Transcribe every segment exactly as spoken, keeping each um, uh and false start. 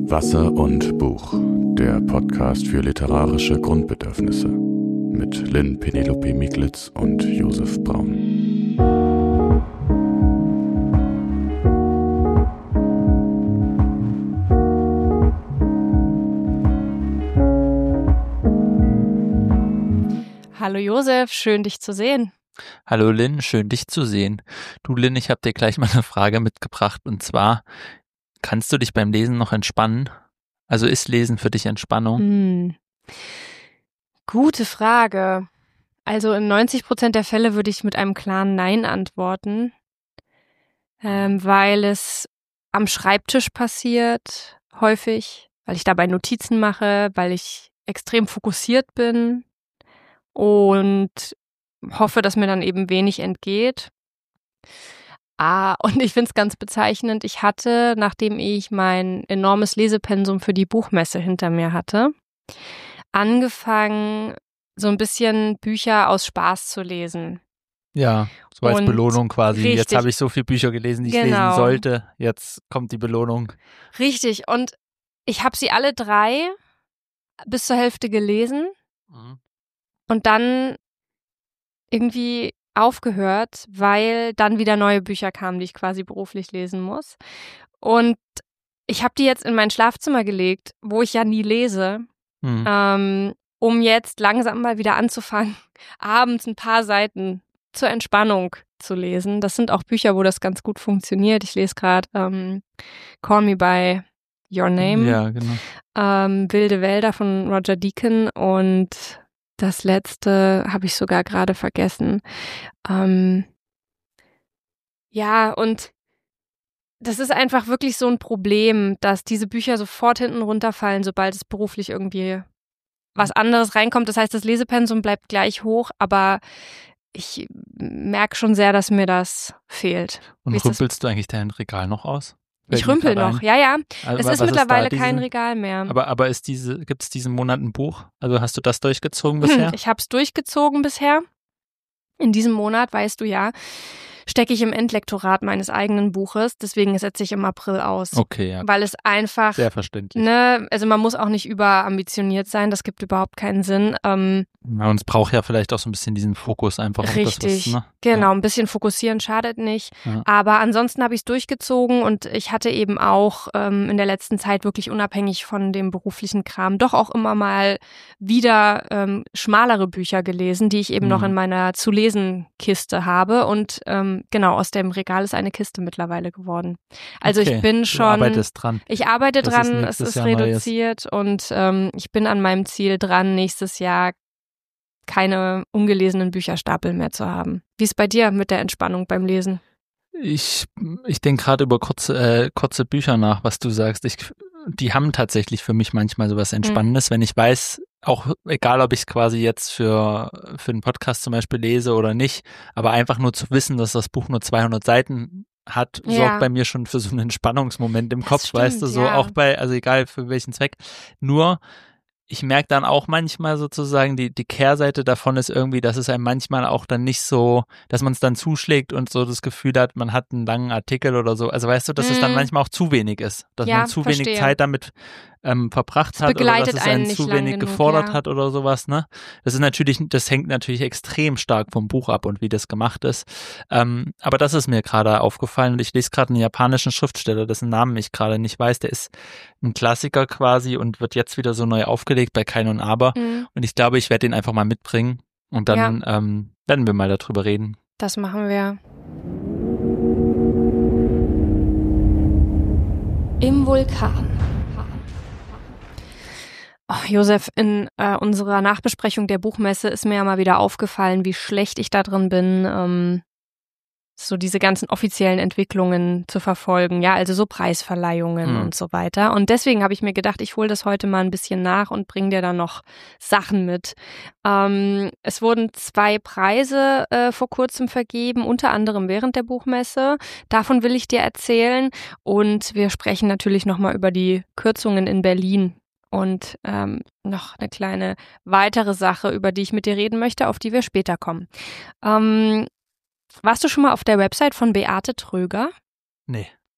Wasser und Buch, der Podcast für literarische Grundbedürfnisse mit Lynn Penelope Miglitz und Josef Braun. Hallo Josef, schön dich zu sehen. Hallo Lynn, schön dich zu sehen. Du Lynn, ich habe dir gleich mal eine Frage mitgebracht und zwar, kannst du dich beim Lesen noch entspannen? Also ist Lesen für dich Entspannung? Hm. Gute Frage. Also in neunzig Prozent der Fälle würde ich mit einem klaren Nein antworten, ähm, weil es am Schreibtisch passiert, häufig, weil ich dabei Notizen mache, weil ich extrem fokussiert bin und hoffe, dass mir dann eben wenig entgeht. Ah, und ich finde es ganz bezeichnend, ich hatte, nachdem ich mein enormes Lesepensum für die Buchmesse hinter mir hatte, angefangen, so ein bisschen Bücher aus Spaß zu lesen. Ja, so als Und Belohnung quasi. richtig, jetzt habe ich so viele Bücher gelesen, die ich genau. lesen sollte. Jetzt kommt die Belohnung. Richtig, und ich habe sie alle drei bis zur Hälfte gelesen Mhm. und dann irgendwie aufgehört, weil dann wieder neue Bücher kamen, die ich quasi beruflich lesen muss. Und ich habe die jetzt in mein Schlafzimmer gelegt, wo ich ja nie lese, Mhm. ähm, um jetzt langsam mal wieder anzufangen, abends ein paar Seiten zur Entspannung zu lesen. Das sind auch Bücher, wo das ganz gut funktioniert. Ich lese gerade ähm, Call Me By Your Name, Ja, genau. ähm, Wilde Wälder von Roger Deacon und das letzte habe ich sogar gerade vergessen. Ähm, ja, und das ist einfach wirklich so ein Problem, dass diese Bücher sofort hinten runterfallen, sobald es beruflich irgendwie was anderes reinkommt. Das heißt, das Lesepensum bleibt gleich hoch, aber ich merke schon sehr, dass mir das fehlt. Und Wie ist das? rümpelst du eigentlich dein Regal noch aus? Fällt Ich mir rümpel grad noch, ein. ja, ja. Also, Es wa- ist was mittlerweile da kein diesen, Regal mehr. aber, aber ist diese, gibt es diesen Monat ein Buch? Also hast du das durchgezogen bisher? Ich habe es durchgezogen bisher. In diesem Monat, weißt du ja, stecke ich im Endlektorat meines eigenen Buches. Deswegen setze ich im April aus. Okay, ja. Weil es einfach, Sehr verständlich. ne, also man muss auch nicht überambitioniert sein. Das gibt überhaupt keinen Sinn. Ähm, Ja, und es braucht ja vielleicht auch so ein bisschen diesen Fokus einfach auf Richtig, das, was, ne? genau, ein bisschen fokussieren schadet nicht. Ja. Aber ansonsten habe ich es durchgezogen und ich hatte eben auch ähm, in der letzten Zeit wirklich unabhängig von dem beruflichen Kram doch auch immer mal wieder ähm, schmalere Bücher gelesen, die ich eben Mhm. noch in meiner Zu-Lesen-Kiste habe. Und ähm, genau, aus dem Regal ist eine Kiste mittlerweile geworden. Also Okay, ich bin du schon, arbeitest dran. ich arbeite Das ist dran, es nächstes ist Jahr Neues. reduziert und ähm, ich bin an meinem Ziel dran, nächstes Jahr keine ungelesenen Bücherstapel mehr zu haben. Wie ist bei dir mit der Entspannung beim Lesen? Ich, ich denke gerade über kurze, äh, kurze Bücher nach, was du sagst. Ich, die haben tatsächlich für mich manchmal sowas Entspannendes, wenn ich weiß, auch egal, ob ich es quasi jetzt für, für einen Podcast zum Beispiel lese oder nicht, aber einfach nur zu wissen, dass das Buch nur zweihundert Seiten hat, Ja. sorgt bei mir schon für so einen Entspannungsmoment im Das Kopf, stimmt, weißt du, so ja. auch bei, also egal für welchen Zweck. Nur ich merke dann auch manchmal sozusagen, die, die Kehrseite davon ist irgendwie, dass es einem manchmal auch dann nicht so, dass man es dann zuschlägt und so das Gefühl hat, man hat einen langen Artikel oder so. Also weißt du, dass Mhm. es dann manchmal auch zu wenig ist. Dass Ja, man zu verstehe. wenig Zeit damit ähm, verbracht Es hat oder begleitet dass es einen einen nicht zu lang wenig genug, gefordert ja. hat oder sowas, ne? Das ist natürlich, das hängt natürlich extrem stark vom Buch ab und wie das gemacht ist. Ähm, aber das ist mir gerade aufgefallen und ich lese gerade einen japanischen Schriftsteller, dessen Namen ich gerade nicht weiß. Der ist ein Klassiker quasi und wird jetzt wieder so neu aufgelegt bei Kain und Aber. Mhm, Und ich glaube, ich werde den einfach mal mitbringen und dann ähm, werden wir mal darüber reden. das machen wir. Im Vulkan. Oh, Josef, in äh, unserer Nachbesprechung der Buchmesse ist mir ja mal wieder aufgefallen, wie schlecht ich da drin bin, ähm, so diese ganzen offiziellen Entwicklungen zu verfolgen, ja, also so Preisverleihungen Mhm. und so weiter. Und deswegen habe ich mir gedacht, ich hole das heute mal ein bisschen nach und bringe dir dann noch Sachen mit. Ähm, es wurden zwei Preise äh, vor kurzem vergeben, unter anderem während der Buchmesse. Davon will ich dir erzählen. Und wir sprechen natürlich nochmal über die Kürzungen in Berlin. Und ähm, noch eine kleine weitere Sache, über die ich mit dir reden möchte, auf die wir später kommen. Ähm, warst du schon mal auf der Website von Beate Tröger? Nee.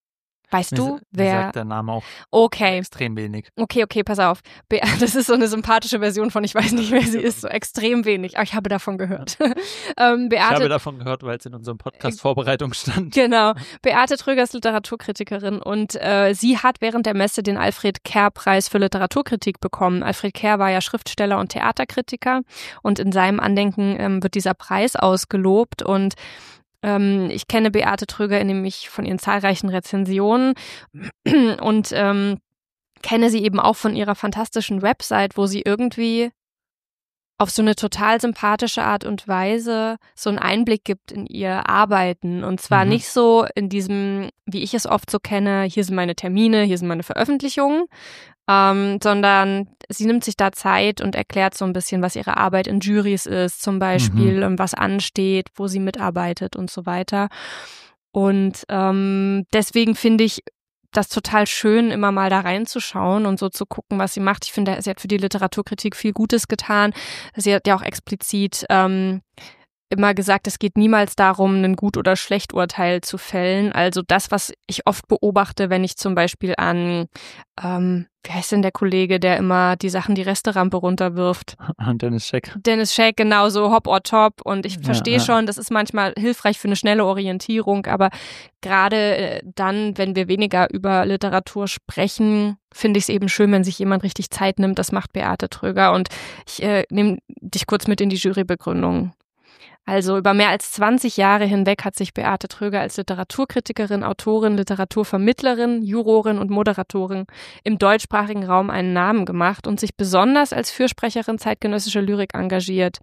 Weißt Mir, du, mir wer? sagt der Name auch Okay. extrem wenig. Okay, okay, pass auf. Be- Das ist so eine sympathische Version von, ich weiß nicht, wer sie ist, so extrem wenig. Aber ich habe davon gehört. ähm, Beate, Ich habe davon gehört, weil es in unserem Podcast-Vorbereitung stand. Genau. Beate Tröger ist Literaturkritikerin und äh, sie hat während der Messe den Alfred-Kerr-Preis für Literaturkritik bekommen. Alfred Kerr war ja Schriftsteller und Theaterkritiker und in seinem Andenken ähm, wird dieser Preis ausgelobt und ähm, ich kenne Beate Tröger nämlich von ihren zahlreichen Rezensionen und ähm, kenne sie eben auch von ihrer fantastischen Website, wo sie irgendwie auf so eine total sympathische Art und Weise so einen Einblick gibt in ihr Arbeiten. Und zwar Mhm. nicht so in diesem, wie ich es oft so kenne, hier sind meine Termine, hier sind meine Veröffentlichungen, ähm, sondern sie nimmt sich da Zeit und erklärt so ein bisschen, was ihre Arbeit in Jurys ist, zum Beispiel, mhm. was ansteht, wo sie mitarbeitet und so weiter. Und ähm, deswegen finde ich das total schön, immer mal da reinzuschauen und so zu gucken, was sie macht. Ich finde, sie hat für die Literaturkritik viel Gutes getan. Sie hat ja auch explizit ähm, immer gesagt, es geht niemals darum, ein Gut- oder Schlechturteil zu fällen. Also das, was ich oft beobachte, wenn ich zum Beispiel an, ähm, wie heißt denn der Kollege, der immer die Sachen die Resterampe runterwirft? Dennis Scheck. Dennis Scheck, genau so, Hop or Top. Und ich verstehe ja, ja. schon, das ist manchmal hilfreich für eine schnelle Orientierung, aber gerade dann, wenn wir weniger über Literatur sprechen, finde ich es eben schön, wenn sich jemand richtig Zeit nimmt. Das macht Beate Tröger. Und ich äh, nehme dich kurz mit in die Jurybegründung. Also über mehr als zwanzig Jahre hinweg hat sich Beate Tröger als Literaturkritikerin, Autorin, Literaturvermittlerin, Jurorin und Moderatorin im deutschsprachigen Raum einen Namen gemacht und sich besonders als Fürsprecherin zeitgenössischer Lyrik engagiert.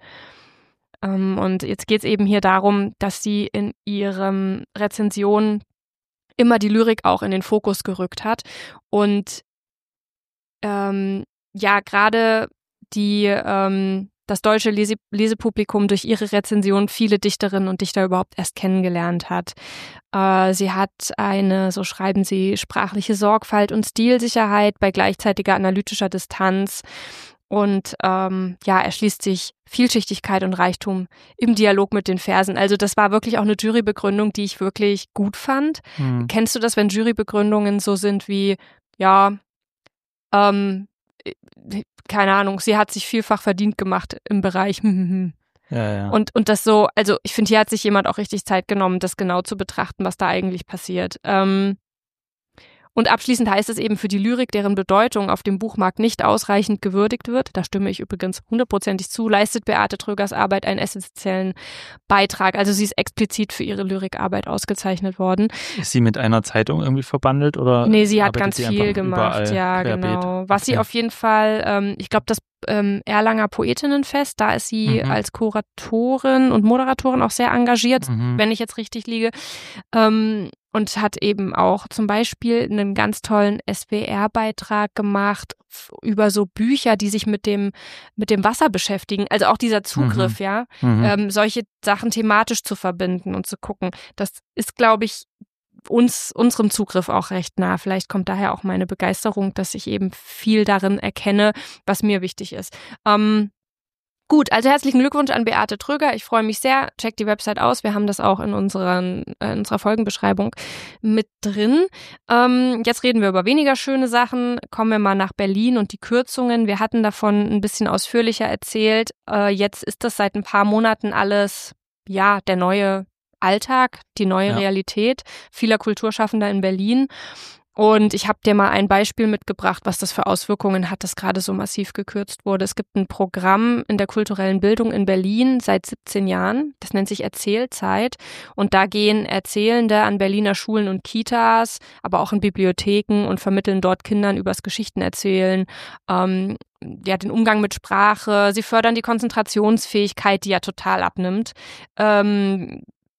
Und jetzt geht es eben hier darum, dass sie in ihren Rezensionen immer die Lyrik auch in den Fokus gerückt hat. Und ähm, ja, gerade die ähm, das deutsche Lese- Lesepublikum durch ihre Rezension viele Dichterinnen und Dichter überhaupt erst kennengelernt hat. Äh, sie hat eine, so schreiben sie, sprachliche Sorgfalt und Stilsicherheit bei gleichzeitiger analytischer Distanz und ähm, ja, erschließt sich Vielschichtigkeit und Reichtum im Dialog mit den Versen. Also das war wirklich auch eine Jurybegründung, die ich wirklich gut fand. Hm. Kennst du das, wenn Jurybegründungen so sind wie, ja, ähm, keine Ahnung, sie hat sich vielfach verdient gemacht im Bereich. Ja, ja. Und, und das so, also ich finde, hier hat sich jemand auch richtig Zeit genommen, das genau zu betrachten, was da eigentlich passiert. Ähm, und abschließend heißt es eben für die Lyrik, deren Bedeutung auf dem Buchmarkt nicht ausreichend gewürdigt wird, da stimme ich übrigens hundertprozentig zu, leistet Beate Trögers Arbeit einen essentiellen Beitrag. Also sie ist explizit für ihre Lyrikarbeit ausgezeichnet worden. Ist sie mit einer Zeitung irgendwie verbandelt? Oder nee, sie hat ganz sie viel gemacht, ja, querbeet? genau. Was okay. sie auf jeden Fall, ähm, ich glaube, das ähm, Erlanger Poetinnenfest, da ist sie mhm. als Kuratorin und Moderatorin auch sehr engagiert, mhm. wenn ich jetzt richtig liege. Ähm, Und hat eben auch zum Beispiel einen ganz tollen S W R-Beitrag gemacht über so Bücher, die sich mit dem mit dem Wasser beschäftigen. Also auch dieser Zugriff, mhm. ja, mhm. ähm, solche Sachen thematisch zu verbinden und zu gucken. Das ist, glaube ich, uns unserem Zugriff auch recht nah. Vielleicht kommt daher auch meine Begeisterung, dass ich eben viel darin erkenne, was mir wichtig ist. Ähm, Gut, also herzlichen Glückwunsch an Beate Tröger. Ich freue mich sehr. Checkt die Website aus. Wir haben das auch in, unseren, in unserer Folgenbeschreibung mit drin. Ähm, jetzt reden wir über weniger schöne Sachen. Kommen wir mal nach Berlin und die Kürzungen. Wir hatten davon ein bisschen ausführlicher erzählt. Äh, jetzt ist das seit ein paar Monaten alles, ja, der neue Alltag, die neue ja. Realität vieler Kulturschaffender in Berlin. Und ich habe dir mal ein Beispiel mitgebracht, was das für Auswirkungen hat, dass gerade so massiv gekürzt wurde. Es gibt ein Programm in der kulturellen Bildung in Berlin seit siebzehn Jahren. Das nennt sich Erzählzeit. Und da gehen Erzählende an Berliner Schulen und Kitas, aber auch in Bibliotheken und vermitteln dort Kindern übers Geschichtenerzählen, ähm, ja, den Umgang mit Sprache. Sie fördern die Konzentrationsfähigkeit, die ja total abnimmt. Ähm,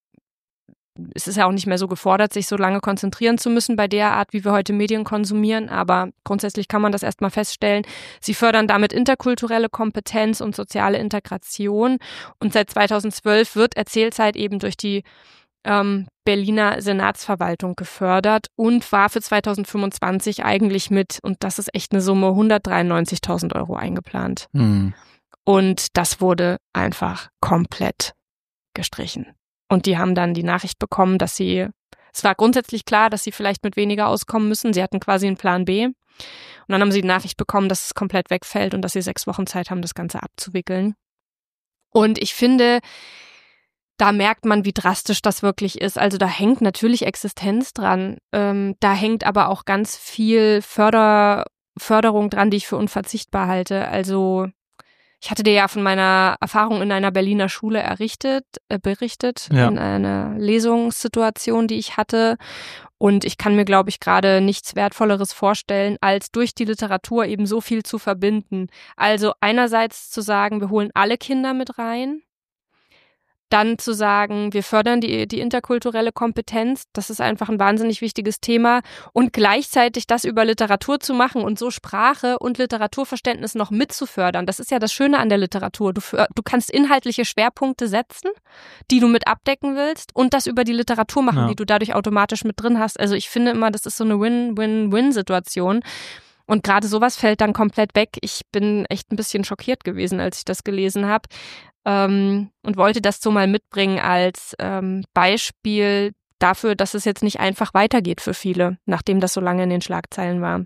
Es ist ja auch nicht mehr so gefordert, sich so lange konzentrieren zu müssen bei der Art, wie wir heute Medien konsumieren. Aber grundsätzlich kann man das erstmal feststellen. Sie fördern damit interkulturelle Kompetenz und soziale Integration. Und seit zweitausendzwölf wird Erzählzeit eben durch die ähm, Berliner Senatsverwaltung gefördert und war für zweitausendfünfundzwanzig eigentlich mit, und das ist echt eine Summe, hundertdreiundneunzigtausend Euro eingeplant. Hm. Und das wurde einfach komplett gestrichen. Und die haben dann die Nachricht bekommen, dass sie Es war grundsätzlich klar, dass sie vielleicht mit weniger auskommen müssen. Sie hatten quasi einen Plan B. Und dann haben sie die Nachricht bekommen, dass es komplett wegfällt und dass sie sechs Wochen Zeit haben, das Ganze abzuwickeln. Und ich finde, da merkt man, wie drastisch das wirklich ist. Also da hängt natürlich Existenz dran. Ähm, da hängt aber auch ganz viel Förder, Förderung dran, die ich für unverzichtbar halte. Also ich hatte dir ja von meiner Erfahrung in einer Berliner Schule errichtet, äh, berichtet, ja. in einer Lesungssituation, die ich hatte. Und ich kann mir, glaube ich, gerade nichts Wertvolleres vorstellen, als durch die Literatur eben so viel zu verbinden. Also einerseits zu sagen, wir holen alle Kinder mit rein. Dann zu sagen, wir fördern die, die interkulturelle Kompetenz, das ist einfach ein wahnsinnig wichtiges Thema. Und gleichzeitig das über Literatur zu machen und so Sprache und Literaturverständnis noch mitzufördern. Das ist ja das Schöne an der Literatur. Du, du kannst inhaltliche Schwerpunkte setzen, die du mit abdecken willst und das über die Literatur machen, ja. die du dadurch automatisch mit drin hast. Also ich finde immer, das ist so eine Win-Win-Win-Situation. Und gerade sowas fällt dann komplett weg. Ich bin echt ein bisschen schockiert gewesen, als ich das gelesen habe. Ähm, und wollte das so mal mitbringen als ähm, Beispiel dafür, dass es jetzt nicht einfach weitergeht für viele, nachdem das so lange in den Schlagzeilen war.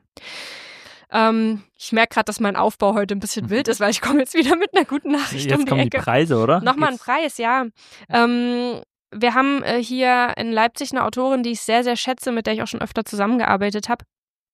Ähm, ich merke gerade, dass mein Aufbau heute ein bisschen wild ist, weil ich komme jetzt wieder mit einer guten Nachricht jetzt um die kommen Ecke. Die Preise, oder? Nochmal ein jetzt. Preis, ja. Ähm, wir haben äh, hier in Leipzig eine Autorin, die ich sehr, sehr schätze, mit der ich auch schon öfter zusammengearbeitet habe.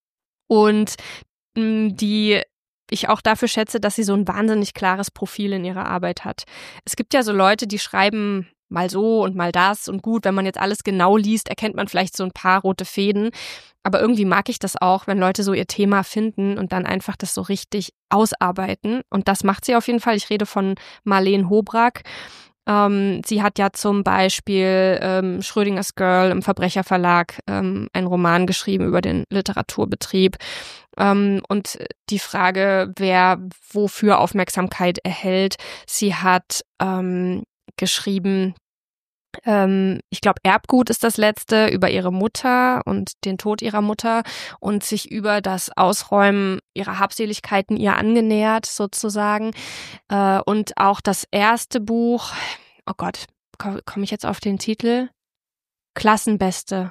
Und mh, die ich auch dafür schätze, dass sie so ein wahnsinnig klares Profil in ihrer Arbeit hat. Es gibt ja so Leute, die schreiben mal so und mal das und gut, wenn man jetzt alles genau liest, erkennt man vielleicht so ein paar rote Fäden. Aber irgendwie mag ich das auch, wenn Leute so ihr Thema finden und dann einfach das so richtig ausarbeiten. Und das macht sie auf jeden Fall. Ich rede von Marleen Hobrack. Ähm, sie hat ja zum Beispiel ähm, Schrödingers Girl im Verbrecherverlag ähm, einen Roman geschrieben über den Literaturbetrieb. Ähm, und die Frage, wer wofür Aufmerksamkeit erhält. Sie hat ähm, geschrieben, ähm, ich glaube, Erbgut ist das letzte, über ihre Mutter und den Tod ihrer Mutter und sich über das Ausräumen ihrer Habseligkeiten ihr angenähert sozusagen. Äh, und auch das erste Buch, oh Gott, komme komm ich jetzt auf den Titel? Klassenbeste.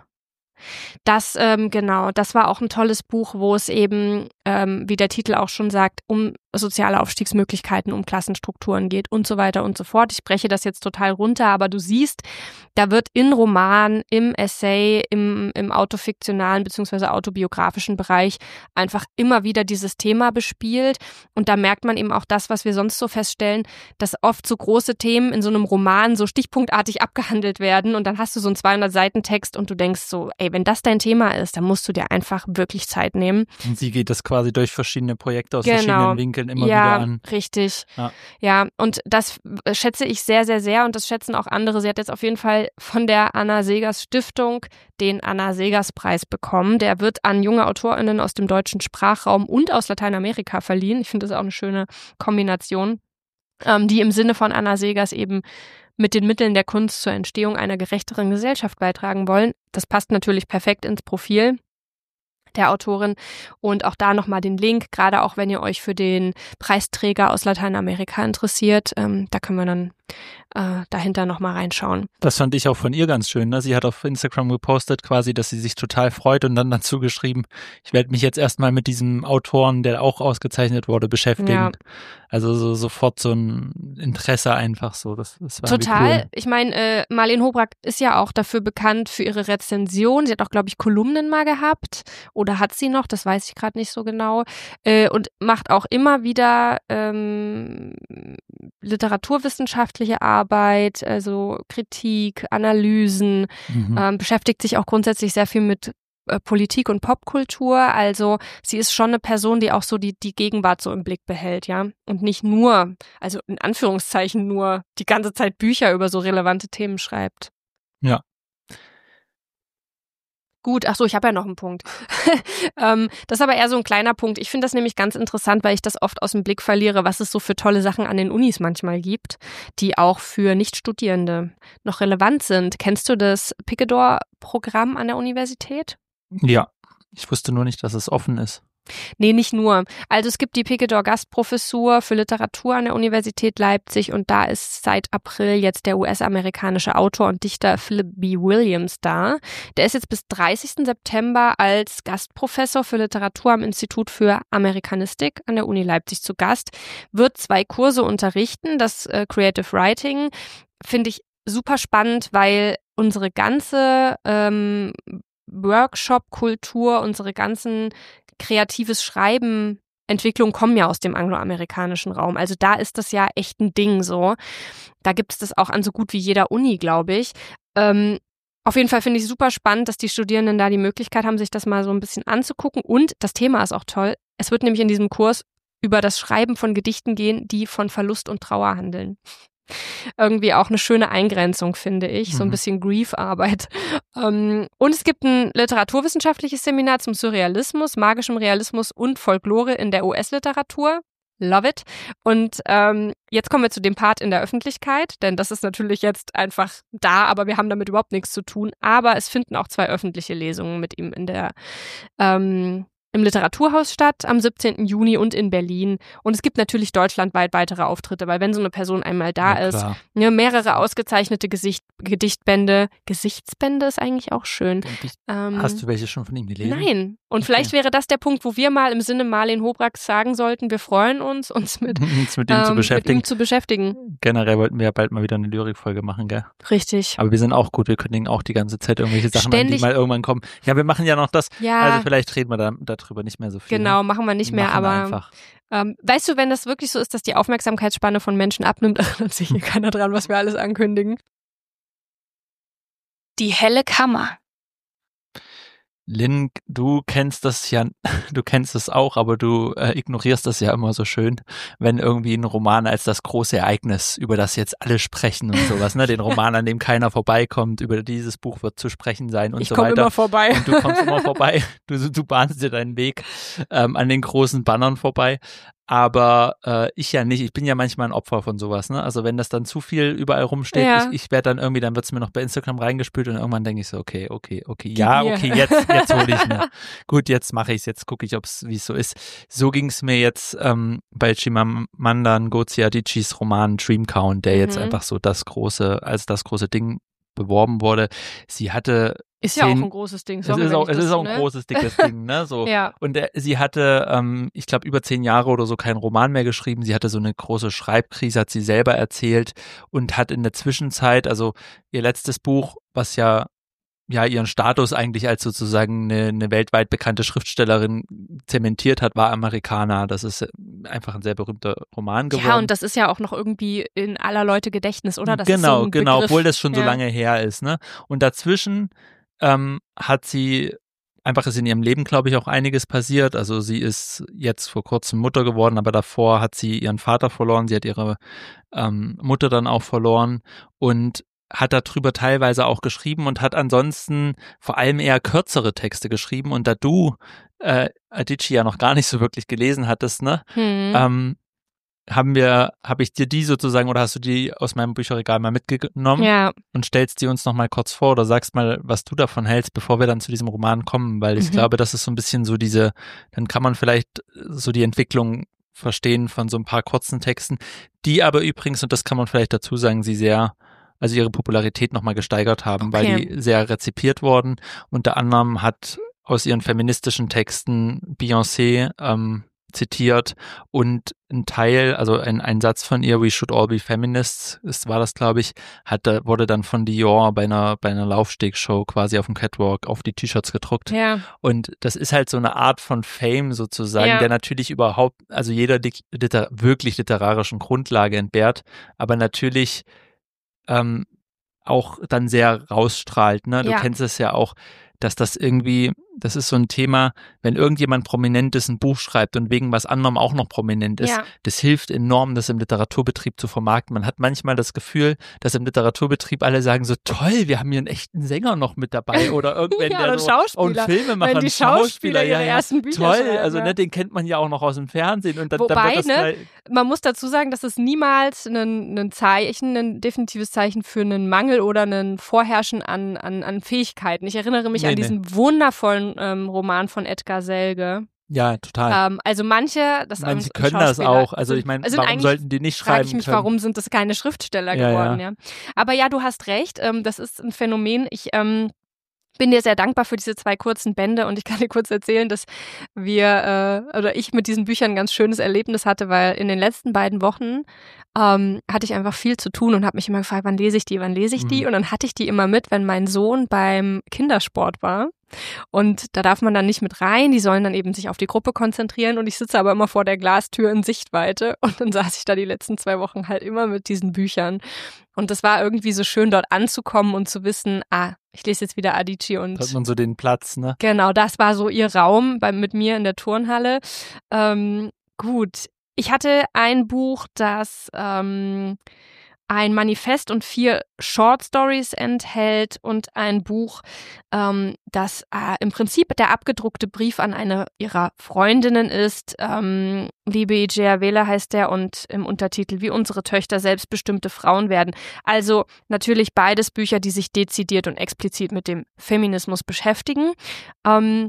Das, ähm, genau, das war auch ein tolles Buch, wo es eben, ähm, wie der Titel auch schon sagt, um soziale Aufstiegsmöglichkeiten, um Klassenstrukturen geht und so weiter und so fort. Ich breche das jetzt total runter, aber du siehst, da wird in Roman, im Essay, im, im autofiktionalen bzw. autobiografischen Bereich einfach immer wieder dieses Thema bespielt. Und da merkt man eben auch das, was wir sonst so feststellen, dass oft so große Themen in so einem Roman so stichpunktartig abgehandelt werden und dann hast du so einen zweihundert Seiten Text und du denkst so, ey, wenn das dein Thema ist, dann musst du dir einfach wirklich Zeit nehmen. Und sie geht das quasi durch verschiedene Projekte aus genau. verschiedenen Winkeln immer ja, wieder an. Richtig. Ja, ja, und das schätze ich sehr, sehr, sehr und das schätzen auch andere. Sie hat jetzt auf jeden Fall von der Anna Segers Stiftung den Anna Segers Preis bekommen. Der wird an junge AutorInnen aus dem deutschen Sprachraum und aus Lateinamerika verliehen. Ich finde das auch eine schöne Kombination, ähm, die im Sinne von Anna Segers eben mit den Mitteln der Kunst zur Entstehung einer gerechteren Gesellschaft beitragen wollen. Das passt natürlich perfekt ins Profil der Autorin und auch da nochmal den Link, gerade auch wenn ihr euch für den Preisträger aus Lateinamerika interessiert, ähm, da können wir dann äh, dahinter nochmal reinschauen. Das fand ich auch von ihr ganz schön, ne? Sie hat auf Instagram gepostet quasi, dass sie sich total freut und dann dazu geschrieben, ich werde mich jetzt erstmal mit diesem Autoren, der auch ausgezeichnet wurde, beschäftigen. Ja. Also so sofort so ein Interesse einfach so. Das, das war total. Cool. Ich meine, äh, Marleen Hobrack ist ja auch dafür bekannt für ihre Rezension. Sie hat auch, glaube ich, Kolumnen mal gehabt oder hat sie noch, das weiß ich gerade nicht so genau, äh, und macht auch immer wieder ähm, literaturwissenschaftliche Arbeit, also Kritik, Analysen, mhm. ähm, beschäftigt sich auch grundsätzlich sehr viel mit äh, Politik und Popkultur. Also sie ist schon eine Person, die auch so die, die Gegenwart so im Blick behält, ja. Und nicht nur, also in Anführungszeichen nur die ganze Zeit Bücher über so relevante Themen schreibt. Ja. Gut, ach so, ich habe ja noch einen Punkt. ähm, das ist aber eher so ein kleiner Punkt. Ich finde das nämlich ganz interessant, weil ich das oft aus dem Blick verliere, was es so für tolle Sachen an den Unis manchmal gibt, die auch für Nichtstudierende noch relevant sind. Kennst du das Picador-Programm an der Universität? Ja, ich wusste nur nicht, dass es offen ist. Nee, nicht nur. Also es gibt die Picador-Gastprofessur für Literatur an der Universität Leipzig und da ist seit April jetzt der U S-amerikanische Autor und Dichter Philip B. Williams da. Der ist jetzt bis dreißigsten September als Gastprofessor für Literatur am Institut für Amerikanistik an der Uni Leipzig zu Gast, wird zwei Kurse unterrichten, das äh, Creative Writing, finde ich super spannend, weil unsere ganze ähm, Workshop-Kultur, unsere ganzen kreatives Schreiben, Entwicklung kommen ja aus dem angloamerikanischen Raum. Also da ist das ja echt ein Ding so. Da gibt es das auch an so gut wie jeder Uni, glaube ich. Ähm, auf jeden Fall finde ich super spannend, dass die Studierenden da die Möglichkeit haben, sich das mal so ein bisschen anzugucken. Und das Thema ist auch toll. Es wird nämlich in diesem Kurs über das Schreiben von Gedichten gehen, die von Verlust und Trauer handeln. Irgendwie auch eine schöne Eingrenzung, finde ich. Mhm. So ein bisschen Grief-Arbeit. Ähm, und es gibt ein literaturwissenschaftliches Seminar zum Surrealismus, magischem Realismus und Folklore in der U S-Literatur. Love it. Und ähm, jetzt kommen wir zu dem Part in der Öffentlichkeit, denn das ist natürlich jetzt einfach da, aber wir haben damit überhaupt nichts zu tun. Aber es finden auch zwei öffentliche Lesungen mit ihm in der ähm, im Literaturhaus statt am siebzehnten Juni und in Berlin. Und es gibt natürlich deutschlandweit weitere Auftritte, weil wenn so eine Person einmal da ja, ist, ne, mehrere ausgezeichnete Gesicht, Gedichtbände. Gesichtsbände ist eigentlich auch schön. Ähm, Hast du welche schon von ihm gelesen? Nein. Und okay. Vielleicht wäre das der Punkt, wo wir mal im Sinne Marlene Hobracks sagen sollten, wir freuen uns, uns mit, uns mit, ihm, ähm, zu beschäftigen. mit ihm zu beschäftigen. Generell wollten wir ja bald mal wieder eine Lyrikfolge machen, gell? Richtig. Aber wir sind auch gut, wir kündigen auch die ganze Zeit irgendwelche Sachen Ständig. an, die mal irgendwann kommen. Ja, wir machen ja noch das. Ja. Also vielleicht reden wir da, darüber nicht mehr so viel. Genau, ne? machen wir nicht mehr, machen aber einfach. Ähm, weißt du, wenn das wirklich so ist, dass die Aufmerksamkeitsspanne von Menschen abnimmt, erinnert sich hier keiner dran, was wir alles ankündigen. Die helle Kammer. Lynn, du kennst das ja, du kennst es auch, aber du äh, ignorierst das ja immer so schön, wenn irgendwie ein Roman als das große Ereignis, über das jetzt alle sprechen und sowas, ne, den Roman, an dem keiner vorbeikommt, über dieses Buch wird zu sprechen sein und ich so weiter. Ich komme immer vorbei. Und du kommst immer vorbei, du, du bahnst dir deinen Weg ähm, an den großen Bannern vorbei. Aber äh, ich ja nicht, ich bin ja manchmal ein Opfer von sowas, ne? Also wenn das dann zu viel überall rumsteht, ja. ich, ich werde dann irgendwie, dann wird es mir noch bei Instagram reingespült und irgendwann denke ich so, okay, okay, okay, ja, okay, jetzt, jetzt hole ich mir. Gut, jetzt mache ich es, jetzt gucke ich, ob's, wie es so ist. So ging es mir jetzt ähm, bei Chimamanda Ngozi Adichie's Roman Dream Count, der mhm. jetzt einfach so das große, als das große Ding beworben wurde. Sie hatte Ist ja zehn, auch ein großes Ding. Sorry, es ist auch, es ist auch ein ne? großes, dickes Ding, ne? So. Ja. Und äh, sie hatte, ähm, ich glaube, über zehn Jahre oder so keinen Roman mehr geschrieben. Sie hatte so eine große Schreibkrise, hat sie selber erzählt und hat in der Zwischenzeit, also ihr letztes Buch, was ja ja ihren Status eigentlich als sozusagen eine, eine weltweit bekannte Schriftstellerin zementiert hat, war Amerikaner. Das ist einfach ein sehr berühmter Roman geworden. Ja, und das ist ja auch noch irgendwie in aller Leute Gedächtnis, oder? Das genau, ist so ein genau, Begriff. obwohl das schon ja. so lange her ist, ne? Und dazwischen ähm, hat sie einfach ist in ihrem Leben, glaube ich, auch einiges passiert. Also sie ist jetzt vor kurzem Mutter geworden, aber davor hat sie ihren Vater verloren. Sie hat ihre ähm, Mutter dann auch verloren und hat darüber teilweise auch geschrieben und hat ansonsten vor allem eher kürzere Texte geschrieben. Und da du äh, Adichie ja noch gar nicht so wirklich gelesen hattest, ne, hm. ähm, haben wir, habe ich dir die sozusagen oder hast du die aus meinem Bücherregal mal mitgenommen ja. und stellst die uns noch mal kurz vor oder sagst mal, was du davon hältst, bevor wir dann zu diesem Roman kommen, weil ich mhm. glaube, das ist so ein bisschen so diese, dann kann man vielleicht so die Entwicklung verstehen von so ein paar kurzen Texten, die aber übrigens, und das kann man vielleicht dazu sagen, sie sehr also ihre Popularität nochmal gesteigert haben, okay. weil die sehr rezipiert wurden. Unter anderem hat aus ihren feministischen Texten Beyoncé ähm, zitiert und ein Teil, also ein, ein Satz von ihr, We should all be feminists, ist, war das, glaube ich, hat, wurde dann von Dior bei einer, bei einer Laufstegshow quasi auf dem Catwalk auf die T-Shirts gedruckt. Ja. Und das ist halt so eine Art von Fame sozusagen, ja. der natürlich überhaupt, also jeder liter- wirklich literarischen Grundlage entbehrt, aber natürlich Ähm, auch dann sehr rausstrahlt, ne? Du ja. kennst es ja auch, dass das irgendwie, das ist so ein Thema, wenn irgendjemand Prominentes ein Buch schreibt und wegen was anderem auch noch prominent ist, ja. das hilft enorm, das im Literaturbetrieb zu vermarkten. Man hat manchmal das Gefühl, dass im Literaturbetrieb alle sagen so, toll, wir haben hier einen echten Sänger noch mit dabei oder irgendwann ja, der so, und Filmemacher, wenn die Schauspieler, Schauspieler ja, ihre ja, ersten Bücher toll, schreiben, also ja. ne, den kennt man ja auch noch aus dem Fernsehen und dann, Wobei, dann wird das ne, mal man muss dazu sagen, dass es niemals ein, ein Zeichen, ein definitives Zeichen für einen Mangel oder ein Vorherrschen an, an, an Fähigkeiten. Ich erinnere mich nee, an diesen nee. wundervollen ähm, Roman von Edgar Selge. Ja, total. Ähm, also manche, das ich meine, sie ähm, können das auch. Also ich meine, also warum eigentlich sollten die nicht frage schreiben ich mich, können? warum sind das keine Schriftsteller Ja, geworden, ja. ja. Aber ja, du hast recht, ähm, das ist ein Phänomen. Ich ähm, bin dir sehr dankbar für diese zwei kurzen Bände und ich kann dir kurz erzählen, dass wir äh, oder ich mit diesen Büchern ein ganz schönes Erlebnis hatte, weil in den letzten beiden Wochen ähm, hatte ich einfach viel zu tun und habe mich immer gefragt, wann lese ich die, wann lese ich die? Mhm. Und dann hatte ich die immer mit, wenn mein Sohn beim Kindersport war. Und da darf man dann nicht mit rein, die sollen dann eben sich auf die Gruppe konzentrieren und ich sitze aber immer vor der Glastür in Sichtweite und dann saß ich da die letzten zwei Wochen halt immer mit diesen Büchern und das war irgendwie so schön, dort anzukommen und zu wissen, ah, ich lese jetzt wieder Adichie und Da hat man so den Platz, ne? genau, das war so ihr Raum bei, mit mir in der Turnhalle. Ähm, gut, ich hatte ein Buch, das ähm, ein Manifest und vier Short Stories enthält und ein Buch, ähm, das äh, im Prinzip der abgedruckte Brief an eine ihrer Freundinnen ist. Ähm, Liebe Ijea Wähler heißt der und im Untertitel Wie unsere Töchter selbstbestimmte Frauen werden. Also natürlich beides Bücher, die sich dezidiert und explizit mit dem Feminismus beschäftigen. Ähm,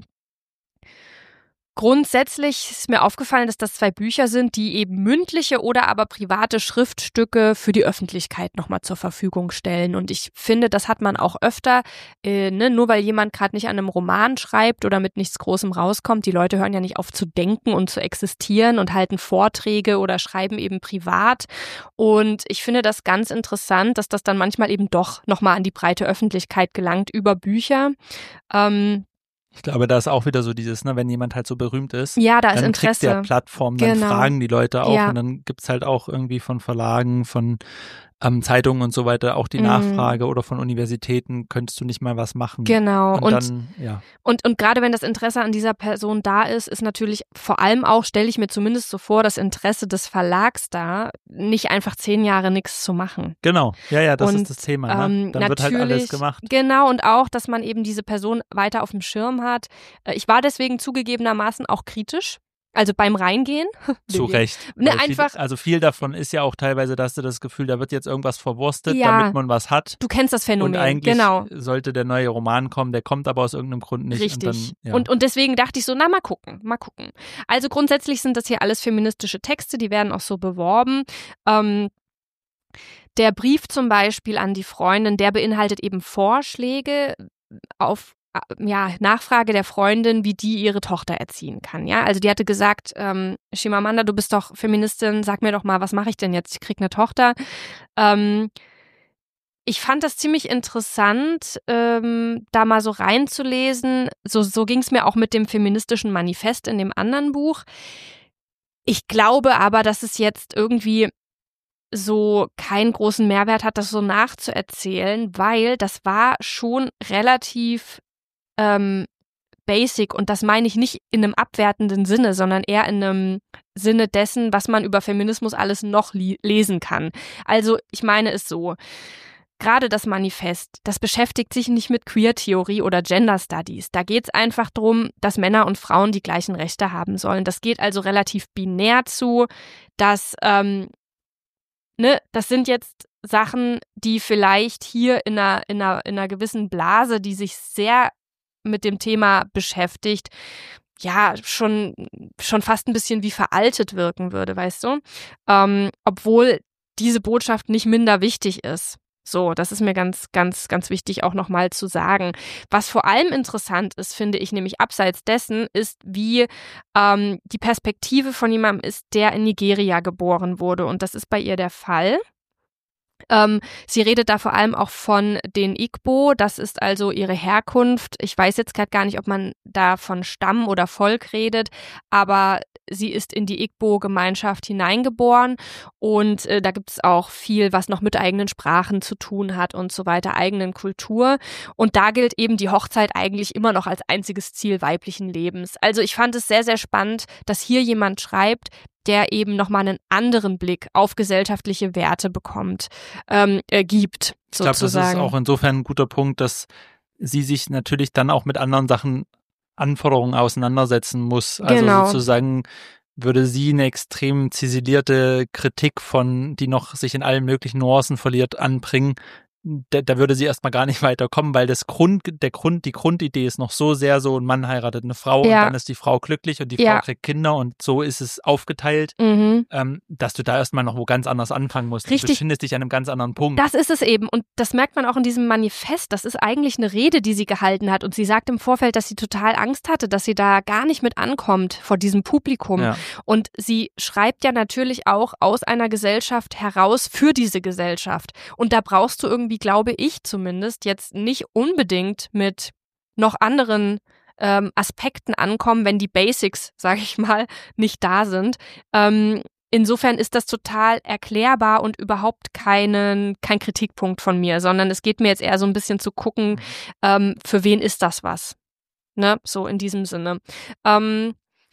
Grundsätzlich ist mir aufgefallen, dass das zwei Bücher sind, die eben mündliche oder aber private Schriftstücke für die Öffentlichkeit nochmal zur Verfügung stellen. Und ich finde, das hat man auch öfter, äh, ne? Nur weil jemand gerade nicht an einem Roman schreibt oder mit nichts Großem rauskommt. Die Leute hören ja nicht auf zu denken und zu existieren und halten Vorträge oder schreiben eben privat. Und ich finde das ganz interessant, dass das dann manchmal eben doch nochmal an die breite Öffentlichkeit gelangt über Bücher. Ähm, Ich glaube, da ist auch wieder so dieses, ne, wenn jemand halt so berühmt ist, ja, da ist dann Interesse. kriegt der Plattform, dann Genau. fragen die Leute auch Ja. und dann gibt's halt auch irgendwie von Verlagen, von ähm, Zeitungen und so weiter auch die Mhm. Nachfrage oder von Universitäten, könntest du nicht mal was machen? Genau. Und, Und, dann, ja. und, und gerade wenn das Interesse an dieser Person da ist, ist natürlich vor allem auch, stelle ich mir zumindest so vor, das Interesse des Verlags da, nicht einfach zehn Jahre nichts zu machen. Genau, ja, ja, das Und, ist das Thema. Ne? ähm, Dann wird halt alles natürlich- gemacht. Genau, und auch, dass man eben diese Person weiter auf dem Schirm hat. Äh, Ich war deswegen zugegebenermaßen auch kritisch. Also beim Reingehen. Zu Recht. Ne, Weil einfach- Viel, also viel davon ist ja auch teilweise, dass du das Gefühl, da wird jetzt irgendwas verwurstet, Ja. damit man was hat. Du kennst das Phänomen. Und eigentlich Genau. sollte der neue Roman kommen, der kommt aber aus irgendeinem Grund nicht. Richtig. Und, dann, ja. und, und deswegen dachte ich so, na mal gucken, mal gucken. Also grundsätzlich sind das hier alles feministische Texte, die werden auch so beworben. Ähm, der Brief zum Beispiel an die Freundin, der beinhaltet eben Vorschläge auf ja, Nachfrage der Freundin, wie die ihre Tochter erziehen kann. Ja, also die hatte gesagt, ähm, Chimamanda, du bist doch Feministin, sag mir doch mal, was mache ich denn jetzt? Ich krieg eine Tochter. Ähm, Ich fand das ziemlich interessant, ähm, da mal so reinzulesen. So, so ging es mir auch mit dem feministischen Manifest in dem anderen Buch. Ich glaube aber, dass es jetzt irgendwie so keinen großen Mehrwert hat, das so nachzuerzählen, weil das war schon relativ ähm, basic und das meine ich nicht in einem abwertenden Sinne, sondern eher in einem Sinne dessen, was man über Feminismus alles noch li- lesen kann. Also ich meine es so. Gerade das Manifest, das beschäftigt sich nicht mit Queer-Theorie oder Gender Studies. Da geht es einfach darum, dass Männer und Frauen die gleichen Rechte haben sollen. Das geht also relativ binär zu, dass, ähm, ne, das sind jetzt Sachen, die vielleicht hier in einer, in einer, in einer gewissen Blase, die sich sehr mit dem Thema beschäftigt, ja, schon, schon fast ein bisschen wie veraltet wirken würde, weißt du? Ähm, obwohl diese Botschaft nicht minder wichtig ist. So, das ist mir ganz, ganz, ganz wichtig auch nochmal zu sagen. Was vor allem interessant ist, finde ich, nämlich abseits dessen, ist, wie ähm, die Perspektive von jemandem ist, der in Nigeria geboren wurde. Und das ist bei ihr der Fall. Ähm, sie redet da vor allem auch von den Igbo, das ist also ihre Herkunft. Ich weiß jetzt gerade gar nicht, ob man da von Stamm oder Volk redet, aber sie ist in die Igbo-Gemeinschaft hineingeboren und äh, da gibt es auch viel, was noch mit eigenen Sprachen zu tun hat und so weiter, eigenen Kultur. Und da gilt eben die Hochzeit eigentlich immer noch als einziges Ziel weiblichen Lebens. Also ich fand es sehr, sehr spannend, dass hier jemand schreibt, der eben nochmal einen anderen Blick auf gesellschaftliche Werte bekommt, ähm, äh, gibt, sozusagen. Ich glaube, das ist auch insofern ein guter Punkt, dass sie sich natürlich dann auch mit anderen Sachen, Anforderungen auseinandersetzen muss. Also Genau. sozusagen würde sie eine extrem ziselierte Kritik von, die noch sich in allen möglichen Nuancen verliert, anbringen, da, da würde sie erstmal gar nicht weiterkommen, weil das Grund, der Grund, die Grundidee ist noch so sehr so, ein Mann heiratet eine Frau Ja. und dann ist die Frau glücklich und die Ja. Frau kriegt Kinder und so ist es aufgeteilt, Mhm. ähm, dass du da erstmal noch wo ganz anders anfangen musst. Richtig. Du befindest dich an einem ganz anderen Punkt. Das ist es eben. Und das merkt man auch in diesem Manifest. Das ist eigentlich eine Rede, die sie gehalten hat. Und sie sagt im Vorfeld, dass sie total Angst hatte, dass sie da gar nicht mit ankommt vor diesem Publikum. Ja. Und sie schreibt ja natürlich auch aus einer Gesellschaft heraus für diese Gesellschaft. Und da brauchst du irgendwie, glaube ich zumindest, jetzt nicht unbedingt mit noch anderen ähm, Aspekten ankommen, wenn die Basics, sage ich mal, nicht da sind. Ähm, insofern ist das total erklärbar und überhaupt keinen, kein Kritikpunkt von mir, sondern es geht mir jetzt eher so ein bisschen zu gucken, ähm, für wen ist das was? Ne? So in diesem Sinne. Ähm,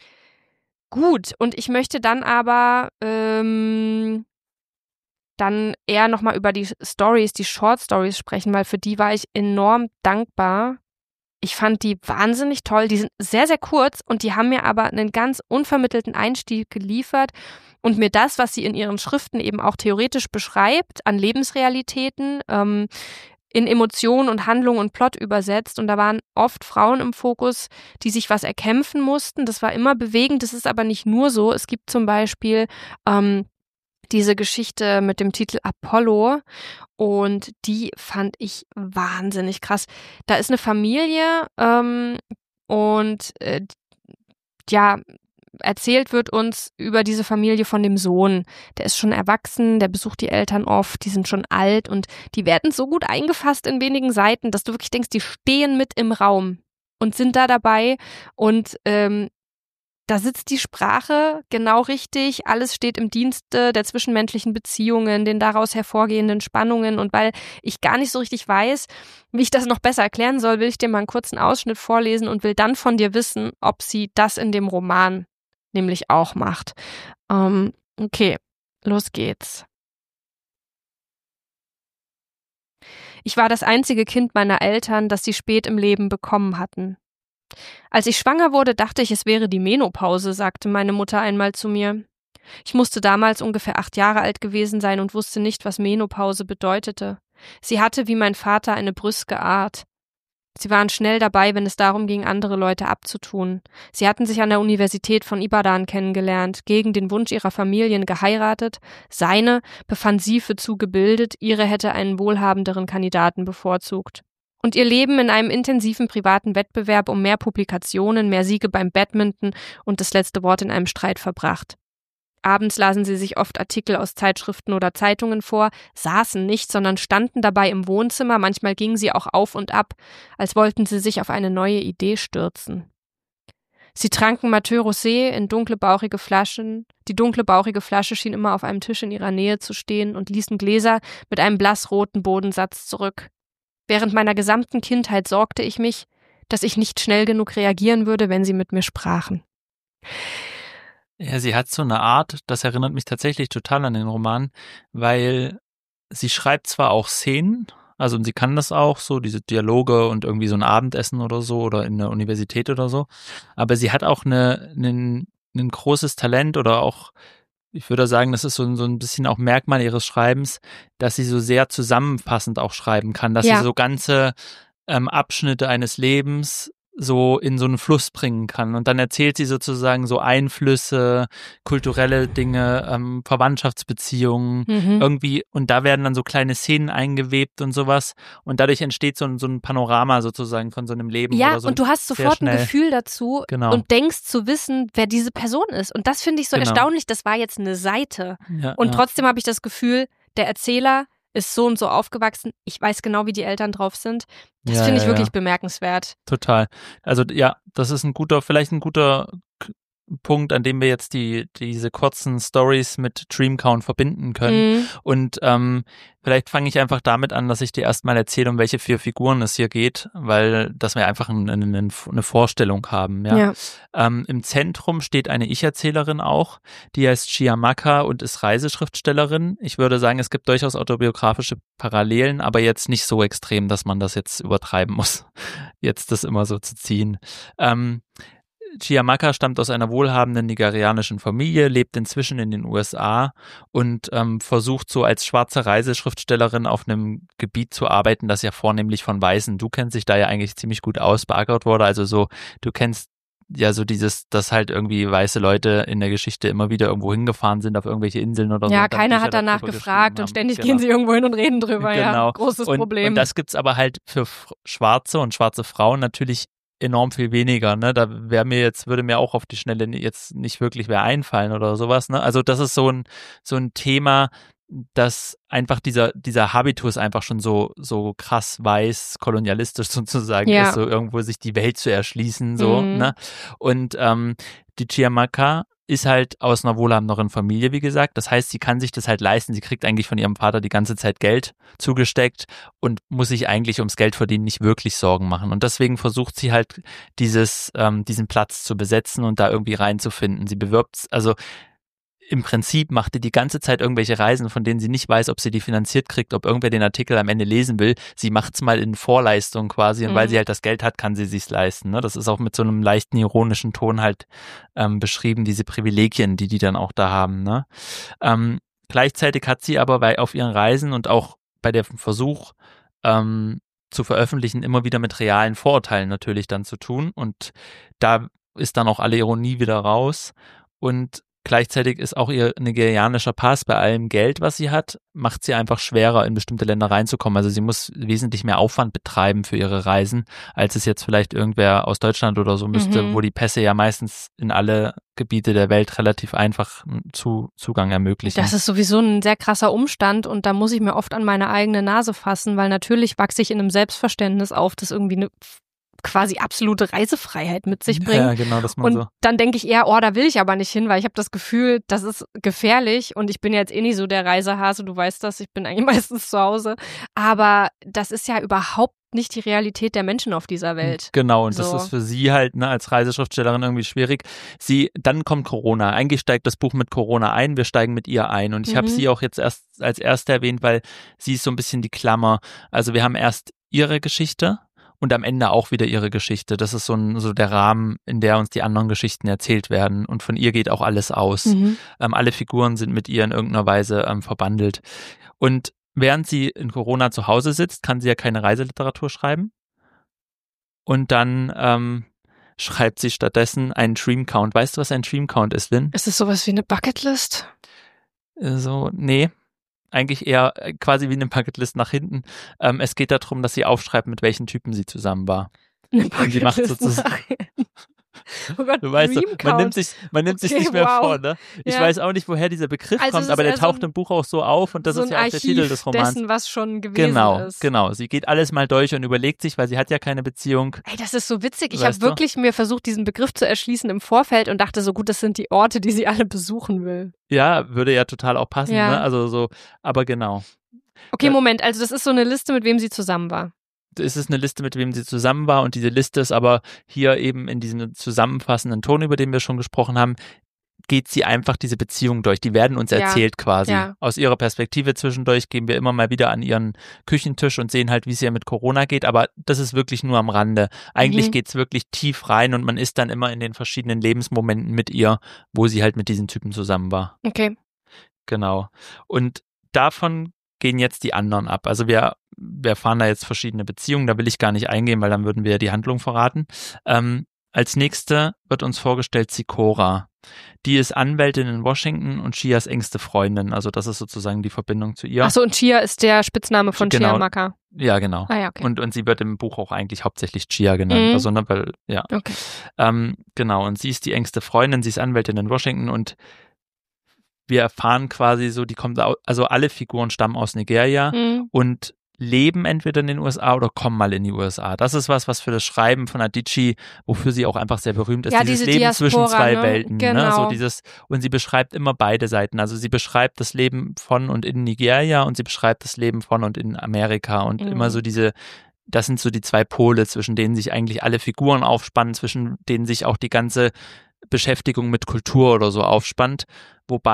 gut, und ich möchte dann aber ähm, dann eher nochmal über die Stories, die Short Stories sprechen, weil für die war ich enorm dankbar. Ich fand die wahnsinnig toll. Die sind sehr, sehr kurz und die haben mir aber einen ganz unvermittelten Einstieg geliefert und mir das, was sie in ihren Schriften eben auch theoretisch beschreibt, an Lebensrealitäten, ähm, in Emotionen und Handlung und Plot übersetzt. Und da waren oft Frauen im Fokus, die sich was erkämpfen mussten. Das war immer bewegend. Das ist aber nicht nur so. Es gibt zum Beispiel ähm, diese Geschichte mit dem Titel Apollo und die fand ich wahnsinnig krass. Da ist eine Familie ähm, und äh, ja, erzählt wird uns über diese Familie von dem Sohn. Der ist schon erwachsen, der besucht die Eltern oft, die sind schon alt und die werden so gut eingefasst in wenigen Seiten, dass du wirklich denkst, die stehen mit im Raum und sind da dabei und ähm, da sitzt die Sprache genau richtig, alles steht im Dienste der zwischenmenschlichen Beziehungen, den daraus hervorgehenden Spannungen und weil ich gar nicht so richtig weiß, wie ich das noch besser erklären soll, will ich dir mal einen kurzen Ausschnitt vorlesen und will dann von dir wissen, ob sie das in dem Roman nämlich auch macht. Ähm, okay, los geht's. Ich war das einzige Kind meiner Eltern, das sie spät im Leben bekommen hatten. Als ich schwanger wurde, dachte ich, es wäre die Menopause, sagte meine Mutter einmal zu mir. Ich musste damals ungefähr acht Jahre alt gewesen sein und wusste nicht, was Menopause bedeutete. Sie hatte wie mein Vater eine brüske Art. Sie waren schnell dabei, wenn es darum ging, andere Leute abzutun. Sie hatten sich an der Universität von Ibadan kennengelernt, gegen den Wunsch ihrer Familien geheiratet. Seine befand sie für zu gebildet, ihre hätte einen wohlhabenderen Kandidaten bevorzugt. Und ihr Leben in einem intensiven privaten Wettbewerb um mehr Publikationen, mehr Siege beim Badminton und das letzte Wort in einem Streit verbracht. Abends lasen sie sich oft Artikel aus Zeitschriften oder Zeitungen vor, saßen nicht, sondern standen dabei im Wohnzimmer, manchmal gingen sie auch auf und ab, als wollten sie sich auf eine neue Idee stürzen. Sie tranken Mathieu Rosé in dunkle, bauchige Flaschen. Die dunkle, bauchige Flasche schien immer auf einem Tisch in ihrer Nähe zu stehen und ließen Gläser mit einem blassroten Bodensatz zurück. Während meiner gesamten Kindheit sorgte ich mich, dass ich nicht schnell genug reagieren würde, wenn sie mit mir sprachen. Ja, sie hat so eine Art, das erinnert mich tatsächlich total an den Roman, weil sie schreibt zwar auch Szenen, also sie kann das auch, so diese Dialoge und irgendwie so ein Abendessen oder so oder in der Universität oder so, aber sie hat auch eine, ein, ein großes Talent oder auch, ich würde sagen, das ist so, so ein bisschen auch Merkmal ihres Schreibens, dass sie so sehr zusammenfassend auch schreiben kann, dass Ja. sie so ganze ähm, Abschnitte eines Lebens so in so einen Fluss bringen kann. Und dann erzählt sie sozusagen so Einflüsse, kulturelle Dinge, ähm, Verwandtschaftsbeziehungen, Mhm. irgendwie, und da werden dann so kleine Szenen eingewebt und sowas. Und dadurch entsteht so ein, so ein Panorama sozusagen von so einem Leben. Ja, oder so und du hast sehr sofort ein schnell. Gefühl dazu Genau. und denkst zu wissen, wer diese Person ist. Und das finde ich so Genau. erstaunlich, das war jetzt eine Seite. Ja, Und ja. trotzdem habe ich das Gefühl, der Erzähler ist so und so aufgewachsen. Ich weiß genau, wie die Eltern drauf sind. Das Ja, finde ich ja, wirklich ja. bemerkenswert. Total. Also ja, das ist ein guter, vielleicht ein guter K- Punkt, an dem wir jetzt die diese kurzen Stories mit Dreamcount verbinden können. Mhm. Und ähm, vielleicht fange ich einfach damit an, dass ich dir erstmal erzähle, um welche vier Figuren es hier geht, weil dass wir einfach ein, ein, ein, eine Vorstellung haben. Ja. Ja. Ähm, Im Zentrum steht eine Ich-Erzählerin auch, die heißt Chiamaka und ist Reiseschriftstellerin. Ich würde sagen, es gibt durchaus autobiografische Parallelen, aber jetzt nicht so extrem, dass man das jetzt übertreiben muss, jetzt das immer so zu ziehen. Ähm, Chiamaka stammt aus einer wohlhabenden nigerianischen Familie, lebt inzwischen in den U S A und ähm, versucht so als schwarze Reiseschriftstellerin auf einem Gebiet zu arbeiten, das ja vornehmlich von Weißen, du kennst dich da ja eigentlich ziemlich gut aus, beackert wurde, also so, du kennst ja so dieses, dass halt irgendwie weiße Leute in der Geschichte immer wieder irgendwo hingefahren sind auf irgendwelche Inseln oder so. Ja, keiner hat danach gefragt und ständig genau. gehen sie irgendwo hin und reden drüber, genau. Ja, großes und, Problem. Und das gibt's aber halt für Schwarze und schwarze Frauen natürlich enorm viel weniger, ne, da wäre mir jetzt, würde mir auch auf die Schnelle jetzt nicht wirklich wer einfallen oder sowas, ne, also das ist so ein, so ein Thema, dass einfach dieser, dieser Habitus einfach schon so, so krass weiß, kolonialistisch sozusagen ja. ist, so irgendwo sich die Welt zu erschließen, so, mhm. ne, und ähm, die Chiamaka ist halt aus einer wohlhabenderen Familie, wie gesagt. Das heißt, sie kann sich das halt leisten. Sie kriegt eigentlich von ihrem Vater die ganze Zeit Geld zugesteckt und muss sich eigentlich ums Geld verdienen nicht wirklich Sorgen machen. Und deswegen versucht sie halt dieses, ähm, diesen Platz zu besetzen und da irgendwie reinzufinden. Sie bewirbt, also im Prinzip macht die die ganze Zeit irgendwelche Reisen, von denen sie nicht weiß, ob sie die finanziert kriegt, ob irgendwer den Artikel am Ende lesen will. Sie macht's mal in Vorleistung quasi und mhm. weil sie halt das Geld hat, kann sie sich's leisten. Ne? Das ist auch mit so einem leichten ironischen Ton halt ähm, beschrieben, diese Privilegien, die die dann auch da haben. Ne? Ähm, gleichzeitig hat sie aber bei auf ihren Reisen und auch bei dem Versuch ähm, zu veröffentlichen immer wieder mit realen Vorurteilen natürlich dann zu tun und da ist dann auch alle Ironie wieder raus und gleichzeitig ist auch ihr nigerianischer Pass bei allem Geld, was sie hat, macht sie einfach schwerer, in bestimmte Länder reinzukommen. Also sie muss wesentlich mehr Aufwand betreiben für ihre Reisen, als es jetzt vielleicht irgendwer aus Deutschland oder so müsste, mhm. wo die Pässe ja meistens in alle Gebiete der Welt relativ einfach zu, Zugang ermöglichen. Das ist sowieso ein sehr krasser Umstand und da muss ich mir oft an meine eigene Nase fassen, weil natürlich wachse ich in einem Selbstverständnis auf, das irgendwie eine quasi absolute Reisefreiheit mit sich bringt. Ja, genau, das man und so. Dann denke ich eher, oh, da will ich aber nicht hin, weil ich habe das Gefühl, das ist gefährlich und ich bin jetzt eh nicht so der Reisehase, du weißt das, ich bin eigentlich meistens zu Hause, aber das ist ja überhaupt nicht die Realität der Menschen auf dieser Welt. Genau, und so. Das ist für sie halt ne, als Reiseschriftstellerin irgendwie schwierig. Sie, dann kommt Corona. Eigentlich steigt das Buch mit Corona ein, wir steigen mit ihr ein. Und ich mhm. habe sie auch jetzt erst als erste erwähnt, weil sie ist so ein bisschen die Klammer. Also wir haben erst ihre Geschichte und am Ende auch wieder ihre Geschichte. Das ist so, ein, so der Rahmen, in der uns die anderen Geschichten erzählt werden. Und von ihr geht auch alles aus. Mhm. Ähm, alle Figuren sind mit ihr in irgendeiner Weise ähm, verbandelt. Und während sie in Corona zu Hause sitzt, kann sie ja keine Reiseliteratur schreiben. Und dann ähm, schreibt sie stattdessen einen Dream Count. Weißt du, was ein Dream Count ist, Lynn? Ist es sowas wie eine Bucketlist? So, nee. Eigentlich eher quasi wie eine Bucketlist nach hinten. Ähm, es geht darum, dass sie aufschreibt, mit welchen Typen sie zusammen war. Eine Bucketlist. Und sie macht sozusagen. Oh Gott, du weißt, man nimmt sich, man nimmt okay, sich nicht mehr wow. vor, ne? Ich ja. weiß auch nicht, woher dieser Begriff also kommt, aber der taucht so ein, im Buch auch so auf und das so ist ja auch Archiv der Titel des Romans. Dessen, was schon gewesen genau, ist. Genau, sie geht alles mal durch und überlegt sich, weil sie hat ja keine Beziehung. Ey, das ist so witzig. Ich habe wirklich mir versucht, diesen Begriff zu erschließen im Vorfeld und dachte so, gut, das sind die Orte, die sie alle besuchen will. Ja, würde ja total auch passen, ja. ne? Also so, aber genau. Okay, Moment, also das ist so eine Liste, mit wem sie zusammen war. Es ist eine Liste, mit wem sie zusammen war und diese Liste ist aber hier eben in diesem zusammenfassenden Ton, über den wir schon gesprochen haben, geht sie einfach diese Beziehungen durch. Die werden uns ja. erzählt quasi. Ja. Aus ihrer Perspektive zwischendurch gehen wir immer mal wieder an ihren Küchentisch und sehen halt, wie es ihr mit Corona geht, aber das ist wirklich nur am Rande. Eigentlich mhm. geht's wirklich tief rein und man ist dann immer in den verschiedenen Lebensmomenten mit ihr, wo sie halt mit diesen Typen zusammen war. Okay. Genau. Und davon gehen jetzt die anderen ab. Also wir, wir erfahren da jetzt verschiedene Beziehungen, da will ich gar nicht eingehen, weil dann würden wir ja die Handlung verraten. Ähm, als nächste wird uns vorgestellt Sikora. Die ist Anwältin in Washington und Chias engste Freundin. Also das ist sozusagen die Verbindung zu ihr. Achso, und Chia ist der Spitzname von genau. Chiamaka. Ja, genau. Ah, ja, okay. und, und sie wird im Buch auch eigentlich hauptsächlich Chia genannt. Mhm. Also, ne, weil, ja. Okay. Ähm, genau, und sie ist die engste Freundin, sie ist Anwältin in Washington und wir erfahren quasi so, die kommt, also alle Figuren stammen aus Nigeria mhm. und leben entweder in den U S A oder kommen mal in die U S A. Das ist was, was für das Schreiben von Adichie, wofür sie auch einfach sehr berühmt ist. Ja, dieses diese Leben Diaspora, zwischen zwei ne? Welten. Genau. Ne? So dieses, und sie beschreibt immer beide Seiten. Also sie beschreibt das Leben von und in Nigeria und sie beschreibt das Leben von und in Amerika und mhm. immer so diese, das sind so die zwei Pole, zwischen denen sich eigentlich alle Figuren aufspannen, zwischen denen sich auch die ganze Beschäftigung mit Kultur oder so aufspannt, wobei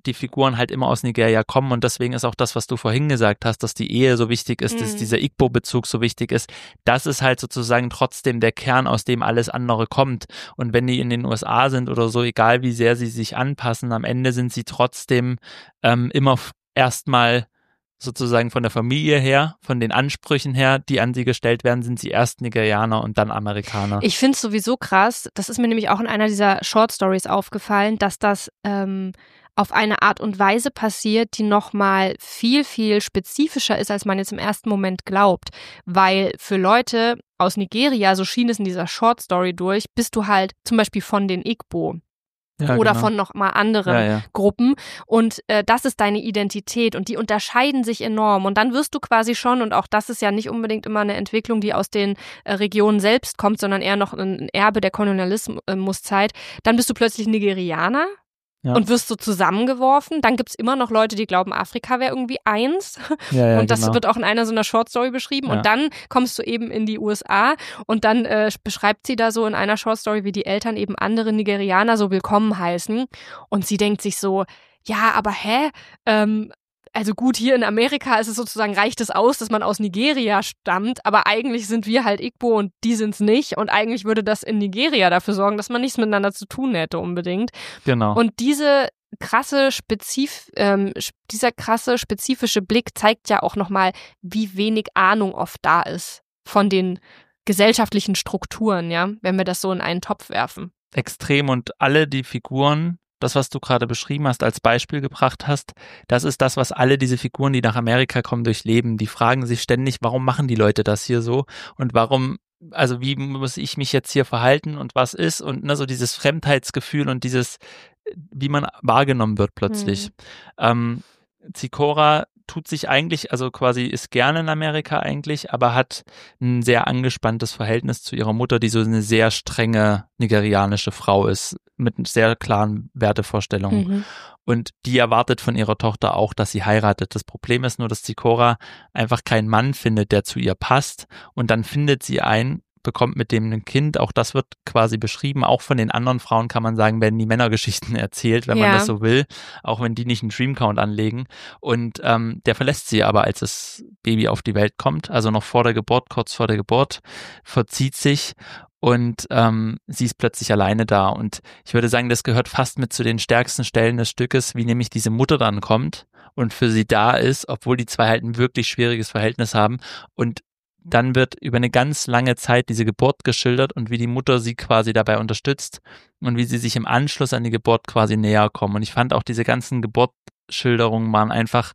die Figuren halt immer aus Nigeria kommen und deswegen ist auch das, was du vorhin gesagt hast, dass die Ehe so wichtig ist, mhm. dass dieser Igbo-Bezug so wichtig ist, das ist halt sozusagen trotzdem der Kern, aus dem alles andere kommt. Und wenn die in den U S A sind oder so, egal wie sehr sie sich anpassen, am Ende sind sie trotzdem ähm, immer erstmal sozusagen von der Familie her, von den Ansprüchen her, die an sie gestellt werden, sind sie erst Nigerianer und dann Amerikaner. Ich finde es sowieso krass, das ist mir nämlich auch in einer dieser Short Stories aufgefallen, dass das ähm, auf eine Art und Weise passiert, die nochmal viel, viel spezifischer ist, als man jetzt im ersten Moment glaubt. Weil für Leute aus Nigeria, so schien es in dieser Short Story durch, bist du halt zum Beispiel von den Igbo. Ja, oder genau. von noch mal anderen ja, ja. Gruppen und äh, das ist deine Identität und die unterscheiden sich enorm und dann wirst du quasi schon, und auch das ist ja nicht unbedingt immer eine Entwicklung, die aus den äh, Regionen selbst kommt, sondern eher noch ein Erbe der Kolonialismuszeit, dann bist du plötzlich Nigerianer. Ja. Und wirst so zusammengeworfen. Dann gibt's immer noch Leute, die glauben, Afrika wäre irgendwie eins. Ja, ja, und das genau. wird auch in einer so einer Shortstory beschrieben. Ja. Und dann kommst du eben in die U S A und dann äh, beschreibt sie da so in einer Shortstory, wie die Eltern eben andere Nigerianer so willkommen heißen. Und sie denkt sich so, ja, aber hä? Ähm, Also gut, hier in Amerika ist es sozusagen, reicht es aus, dass man aus Nigeria stammt, aber eigentlich sind wir halt Igbo und die sind's nicht und eigentlich würde das in Nigeria dafür sorgen, dass man nichts miteinander zu tun hätte unbedingt. Genau. Und diese krasse Spezif, ähm, dieser krasse spezifische Blick zeigt ja auch nochmal, wie wenig Ahnung oft da ist von den gesellschaftlichen Strukturen, ja, wenn wir das so in einen Topf werfen. Extrem, und alle die Figuren, das, was du gerade beschrieben hast, als Beispiel gebracht hast, das ist das, was alle diese Figuren, die nach Amerika kommen, durchleben. Die fragen sich ständig, warum machen die Leute das hier so und warum, also wie muss ich mich jetzt hier verhalten und was ist, und ne, so dieses Fremdheitsgefühl und dieses, wie man wahrgenommen wird plötzlich. Mhm. Ähm, Zikora tut sich eigentlich, also quasi ist gerne in Amerika eigentlich, aber hat ein sehr angespanntes Verhältnis zu ihrer Mutter, die so eine sehr strenge nigerianische Frau ist, mit sehr klaren Wertevorstellungen. Mhm. Und die erwartet von ihrer Tochter auch, dass sie heiratet. Das Problem ist nur, dass Zikora einfach keinen Mann findet, der zu ihr passt, und dann findet sie einen, bekommt mit dem ein Kind, auch das wird quasi beschrieben, auch von den anderen Frauen kann man sagen, werden die Männergeschichten erzählt, wenn ja. man das so will, auch wenn die nicht einen Dreamcount anlegen, und ähm, der verlässt sie aber, als das Baby auf die Welt kommt, also noch vor der Geburt, kurz vor der Geburt, verzieht sich und ähm, sie ist plötzlich alleine da, und ich würde sagen, das gehört fast mit zu den stärksten Stellen des Stückes, wie nämlich diese Mutter dann kommt und für sie da ist, obwohl die zwei halt ein wirklich schwieriges Verhältnis haben, und dann wird über eine ganz lange Zeit diese Geburt geschildert und wie die Mutter sie quasi dabei unterstützt und wie sie sich im Anschluss an die Geburt quasi näher kommen. Und ich fand auch diese ganzen Geburtsschilderungen waren einfach,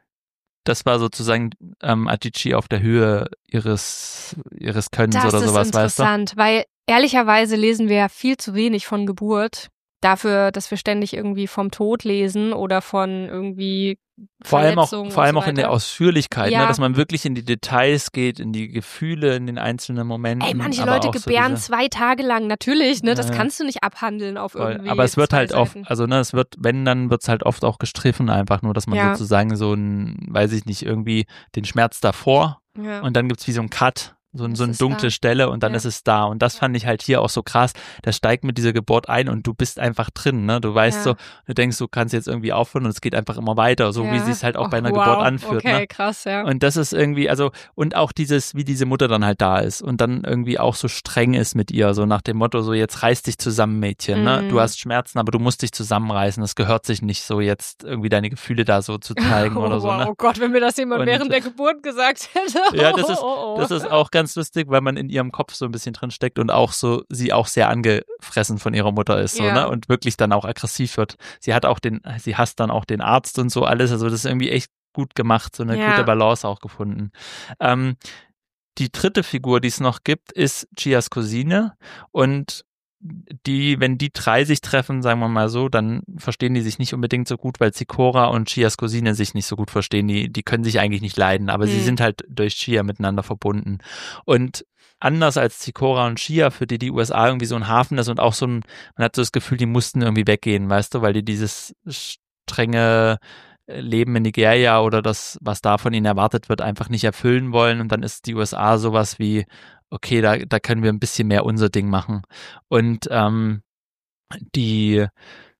das war sozusagen ähm, Adichie auf der Höhe ihres, ihres Könnens das oder sowas, weißt du? Das ist interessant, weil ehrlicherweise lesen wir ja viel zu wenig von Geburt. Dafür, dass wir ständig irgendwie vom Tod lesen oder von irgendwie vor allem auch Verletzungen vor allem und auch so in der weiter. Ausführlichkeit, Ja. ne, dass man wirklich in die Details geht, in die Gefühle, in den einzelnen Momenten. Ey, manche aber Leute auch so gebären diese, zwei Tage lang, natürlich, ne, das Ja, ja. kannst du nicht abhandeln auf voll. irgendwie Aber es wird zwei halt oft, Seiten. also ne, es wird, wenn, dann wird es halt oft auch gestriffen, einfach nur, dass man Ja. sozusagen so ein, weiß ich nicht, irgendwie den Schmerz davor Ja. und dann gibt's wie so ein Cut. So, Das so eine ist dunkle da. Stelle und dann Ja. ist es da. Und das fand ich halt hier auch so krass. Das steigt mit dieser Geburt ein und du bist einfach drin, ne? Du weißt Ja. so, du denkst, du kannst jetzt irgendwie aufhören und es geht einfach immer weiter, so Ja. wie sie es halt auch Och, bei einer wow. Geburt anführt, Okay, ne? krass, ja. Und das ist irgendwie, also, und auch dieses, wie diese Mutter dann halt da ist und dann irgendwie auch so streng ist mit ihr, so nach dem Motto, so jetzt reiß dich zusammen, Mädchen, ne? Mhm. Du hast Schmerzen, aber du musst dich zusammenreißen. Das gehört sich nicht so, jetzt irgendwie deine Gefühle da so zu zeigen Oh, oder so, wow. ne? Oh Gott, wenn mir das jemand Und- während der Geburt gesagt hätte. Ja, das ist, Oh, oh, oh. das ist auch ganz lustig, weil man in ihrem Kopf so ein bisschen drin steckt und auch so, sie auch sehr angefressen von ihrer Mutter ist, so, Ja. ne? Und wirklich dann auch aggressiv wird. Sie hat auch den, sie hasst dann auch den Arzt und so alles, also das ist irgendwie echt gut gemacht, so eine Ja. gute Balance auch gefunden. Ähm, die dritte Figur, die es noch gibt, ist Chias Cousine, und die, wenn die drei sich treffen, sagen wir mal so, dann verstehen die sich nicht unbedingt so gut, weil Zikora und Chias Cousine sich nicht so gut verstehen. Die, die können sich eigentlich nicht leiden, aber Hm. sie sind halt durch Chia miteinander verbunden. Und anders als Zikora und Chia, für die die U S A irgendwie so ein Hafen ist und auch so ein, man hat so das Gefühl, die mussten irgendwie weggehen, weißt du, weil die dieses strenge Leben in Nigeria oder das, was da von ihnen erwartet wird, einfach nicht erfüllen wollen, und dann ist die U S A sowas wie, okay, da, da können wir ein bisschen mehr unser Ding machen. Und ähm, die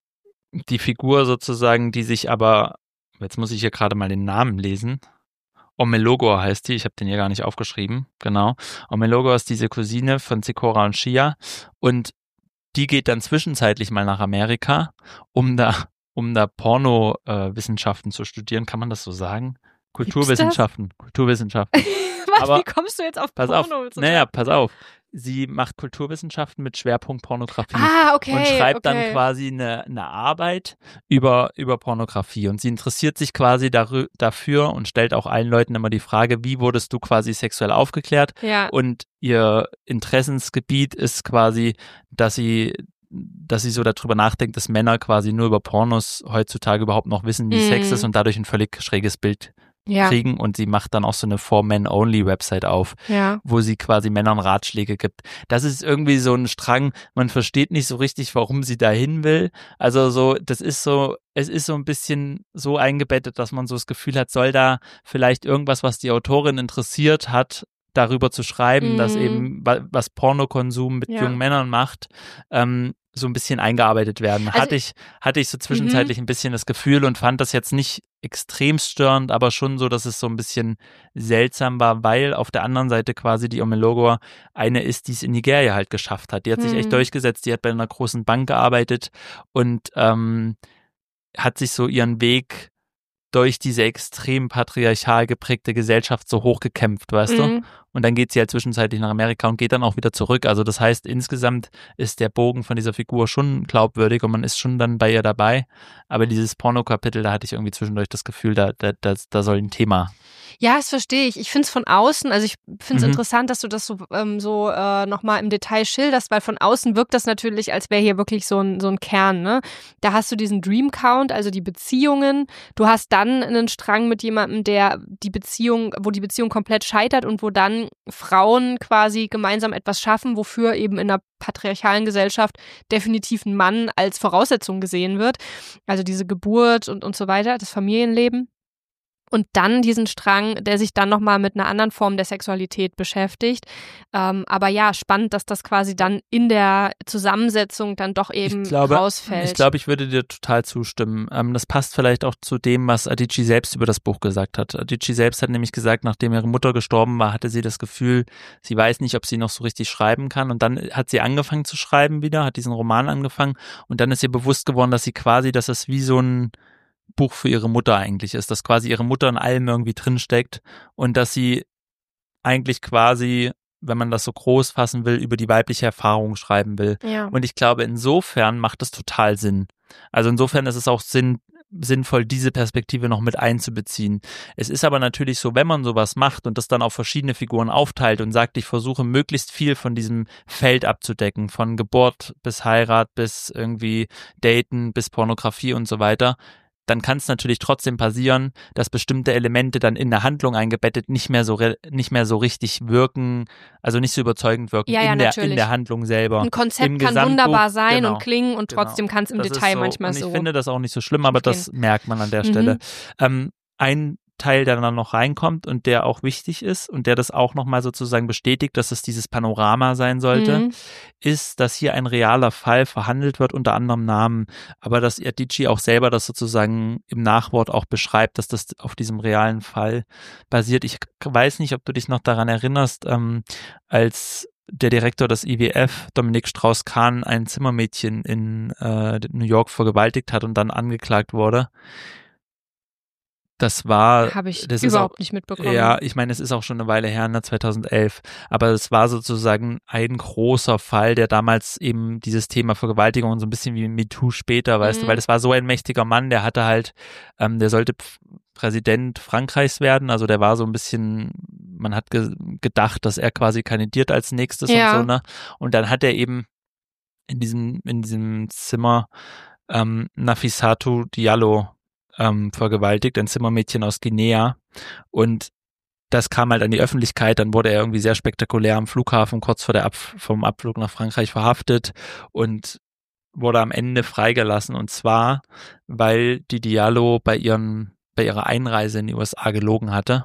die Figur sozusagen, die sich aber, jetzt muss ich hier gerade mal den Namen lesen, Omelogor heißt die, ich habe den hier gar nicht aufgeschrieben, genau. Omelogor ist diese Cousine von Zecora und Shia und die geht dann zwischenzeitlich mal nach Amerika, um da, um da Porno-Wissenschaften äh, zu studieren, kann man das so sagen? Kulturwissenschaften, Kulturwissenschaften. Was, Aber wie kommst du jetzt auf pass Porno? auf, naja, pass auf. Sie macht Kulturwissenschaften mit Schwerpunkt Pornografie ah, okay, und schreibt okay. dann quasi eine, eine Arbeit über, über Pornografie. Und sie interessiert sich quasi darü- dafür und stellt auch allen Leuten immer die Frage, wie wurdest du quasi sexuell aufgeklärt? Ja. Und ihr Interessensgebiet ist quasi, dass sie dass sie so darüber nachdenkt, dass Männer quasi nur über Pornos heutzutage überhaupt noch wissen, wie Mhm. Sex ist und dadurch ein völlig schräges Bild Ja. kriegen, und sie macht dann auch so eine For-Men-Only-Website auf, Ja. wo sie quasi Männern Ratschläge gibt. Das ist irgendwie so ein Strang, man versteht nicht so richtig, warum sie dahin will. Also so, das ist so, es ist so ein bisschen so eingebettet, dass man so das Gefühl hat, soll da vielleicht irgendwas, was die Autorin interessiert hat, darüber zu schreiben, Mhm. dass eben, wa- was Pornokonsum mit Ja. jungen Männern macht, ähm, so ein bisschen eingearbeitet werden. Also- hatte ich, hatte ich so zwischenzeitlich ein bisschen das Gefühl und fand das jetzt nicht extrem störend, aber schon so, dass es so ein bisschen seltsam war, weil auf der anderen Seite quasi die Omelogor eine ist, die es in Nigeria halt geschafft hat. Die hat sich echt Mhm. durchgesetzt, die hat bei einer großen Bank gearbeitet und ähm, hat sich so ihren Weg durch diese extrem patriarchal geprägte Gesellschaft so hochgekämpft, weißt du? Mhm. Und dann geht sie halt zwischenzeitlich nach Amerika und geht dann auch wieder zurück. Also das heißt, insgesamt ist der Bogen von dieser Figur schon glaubwürdig und man ist schon dann bei ihr dabei. Aber dieses Porno-Kapitel, da hatte ich irgendwie zwischendurch das Gefühl, da, da, da, da soll ein Thema. Ja, das verstehe ich. Ich finde es von außen, also ich finde es Mhm. interessant, dass du das so, ähm, so äh, nochmal im Detail schilderst, weil von außen wirkt das natürlich, als wäre hier wirklich so ein, so ein Kern, ne? Da hast du diesen Dream Count, also die Beziehungen. Du hast dann einen Strang mit jemandem, der die Beziehung, wo die Beziehung komplett scheitert und wo dann Frauen quasi gemeinsam etwas schaffen, wofür eben in einer patriarchalen Gesellschaft definitiv ein Mann als Voraussetzung gesehen wird. Also diese Geburt und, und so weiter, das Familienleben. Und dann diesen Strang, der sich dann nochmal mit einer anderen Form der Sexualität beschäftigt. Ähm, aber ja, spannend, dass das quasi dann in der Zusammensetzung dann doch eben ich glaube, rausfällt. Ich glaube, ich würde dir total zustimmen. Ähm, das passt vielleicht auch zu dem, was Adichie selbst über das Buch gesagt hat. Adichie selbst hat nämlich gesagt, nachdem ihre Mutter gestorben war, hatte sie das Gefühl, sie weiß nicht, ob sie noch so richtig schreiben kann. Und dann hat sie angefangen zu schreiben wieder, hat diesen Roman angefangen. Und dann ist ihr bewusst geworden, dass sie quasi, dass es wie so ein Buch für ihre Mutter eigentlich ist, dass quasi ihre Mutter in allem irgendwie drinsteckt und dass sie eigentlich quasi, wenn man das so groß fassen will, über die weibliche Erfahrung schreiben will. Ja. Und ich glaube, insofern macht es total Sinn. Also insofern ist es auch Sinn, sinnvoll, diese Perspektive noch mit einzubeziehen. Es ist aber natürlich so, wenn man sowas macht und das dann auf verschiedene Figuren aufteilt und sagt, ich versuche möglichst viel von diesem Feld abzudecken, von Geburt bis Heirat bis irgendwie Daten bis Pornografie und so weiter, dann kann es natürlich trotzdem passieren, dass bestimmte Elemente dann in der Handlung eingebettet nicht mehr so re- nicht mehr so richtig wirken, also nicht so überzeugend wirken Ja, ja, in, der, natürlich. in der Handlung selber. Ein Konzept Im kann Gesamtbuch, wunderbar sein genau, und klingen und genau. trotzdem kann es im Das ist Detail so, manchmal und ich so. finde das auch nicht so schlimm, aber das merkt man an der Mhm. Stelle. Ähm, ein Teil, der dann noch reinkommt und der auch wichtig ist und der das auch nochmal sozusagen bestätigt, dass es dieses Panorama sein sollte, Mhm. ist, dass hier ein realer Fall verhandelt wird unter anderem Namen, aber dass Adichie auch selber das sozusagen im Nachwort auch beschreibt, dass das auf diesem realen Fall basiert. Ich weiß nicht, ob du dich noch daran erinnerst, ähm, als der Direktor des I W F, Dominik Strauss-Kahn, ein Zimmermädchen in äh, New York vergewaltigt hat und dann angeklagt wurde. Das war, Habe ich das überhaupt ist auch, nicht mitbekommen. Ja, ich meine, es ist auch schon eine Weile her, ne, zweitausendelf, aber es war sozusagen ein großer Fall, der damals eben dieses Thema Vergewaltigung so ein bisschen wie MeToo später, weißt Mhm. du, weil das war so ein mächtiger Mann, der hatte halt, ähm, der sollte P- Präsident Frankreichs werden, also der war so ein bisschen, man hat ge- gedacht, dass er quasi kandidiert als nächstes Ja. und so, ne, und dann hat er eben in diesem, in diesem Zimmer ähm, Nafissatou Diallo ähm, vergewaltigt, ein Zimmermädchen aus Guinea, und das kam halt an die Öffentlichkeit, dann wurde er irgendwie sehr spektakulär am Flughafen kurz vor der Ab- vom Abflug nach Frankreich verhaftet und wurde am Ende freigelassen, und zwar, weil die Diallo bei ihren, bei ihrer Einreise in die U S A gelogen hatte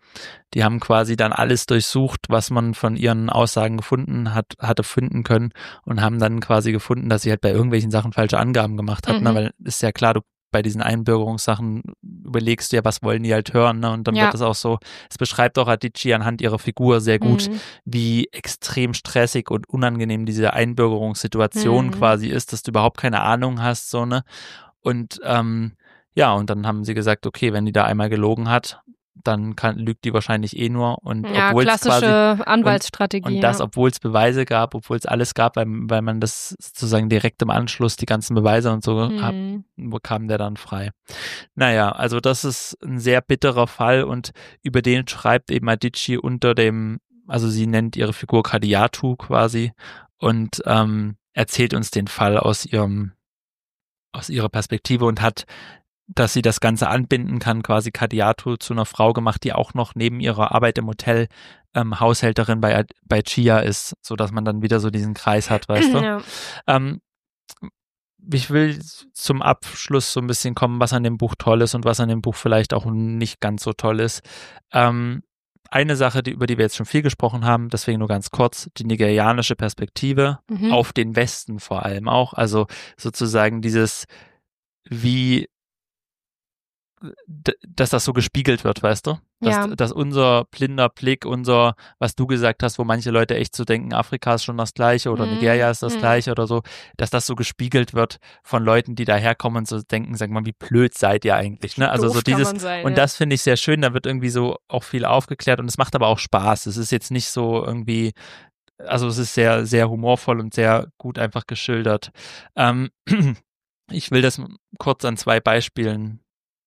Die haben quasi dann alles durchsucht, was man von ihren Aussagen gefunden hat, hatte finden können und haben dann quasi gefunden, dass sie halt bei irgendwelchen Sachen falsche Angaben gemacht hat, Mhm. ne? Weil ist ja klar, du bei diesen Einbürgerungssachen überlegst du ja, was wollen die halt hören, ne? Und dann Ja. wird es auch so, es beschreibt auch Adichie anhand ihrer Figur sehr gut, Mhm. wie extrem stressig und unangenehm diese Einbürgerungssituation Mhm. quasi ist, dass du überhaupt keine Ahnung hast, so, ne? Und ähm, ja, und dann haben sie gesagt, okay, wenn die da einmal gelogen hat, dann kann, lügt die wahrscheinlich eh nur. Und Ja, obwohl es quasi klassische Anwaltsstrategie. und das, ja. obwohl es Beweise gab, obwohl es alles gab, weil, weil man das sozusagen direkt im Anschluss die ganzen Beweise und so hat, Mhm. bekam der dann frei. Naja, also das ist ein sehr bitterer Fall und über den schreibt eben Adichie unter dem, also sie nennt ihre Figur Kadiatu quasi und ähm, erzählt uns den Fall aus ihrem, aus ihrer Perspektive und hat, dass sie das Ganze anbinden kann, quasi Kadiatu zu einer Frau gemacht, die auch noch neben ihrer Arbeit im Hotel ähm, Haushälterin bei, bei Chia ist, so dass man dann wieder so diesen Kreis hat, weißt du? Ja. Ähm, ich will zum Abschluss so ein bisschen kommen, was an dem Buch toll ist und was an dem Buch vielleicht auch nicht ganz so toll ist. Ähm, eine Sache, die, über die wir jetzt schon viel gesprochen haben, deswegen nur ganz kurz, die nigerianische Perspektive Mhm. auf den Westen vor allem auch, also sozusagen dieses, wie dass das so gespiegelt wird, weißt du? Dass, Ja. dass unser blinder Blick, unser, was du gesagt hast, wo manche Leute echt so denken, Afrika ist schon das Gleiche oder Mhm. Nigeria ist das Mhm. Gleiche oder so, dass das so gespiegelt wird von Leuten, die daherkommen und so denken, sag mal, wie blöd seid ihr eigentlich, ne? Also Doof so kann dieses, man sein, und ja. das finde ich sehr schön, da wird irgendwie so auch viel aufgeklärt und es macht aber auch Spaß. Es ist jetzt nicht so irgendwie, also es ist sehr, sehr humorvoll und sehr gut einfach geschildert. Ähm, ich will das kurz an zwei Beispielen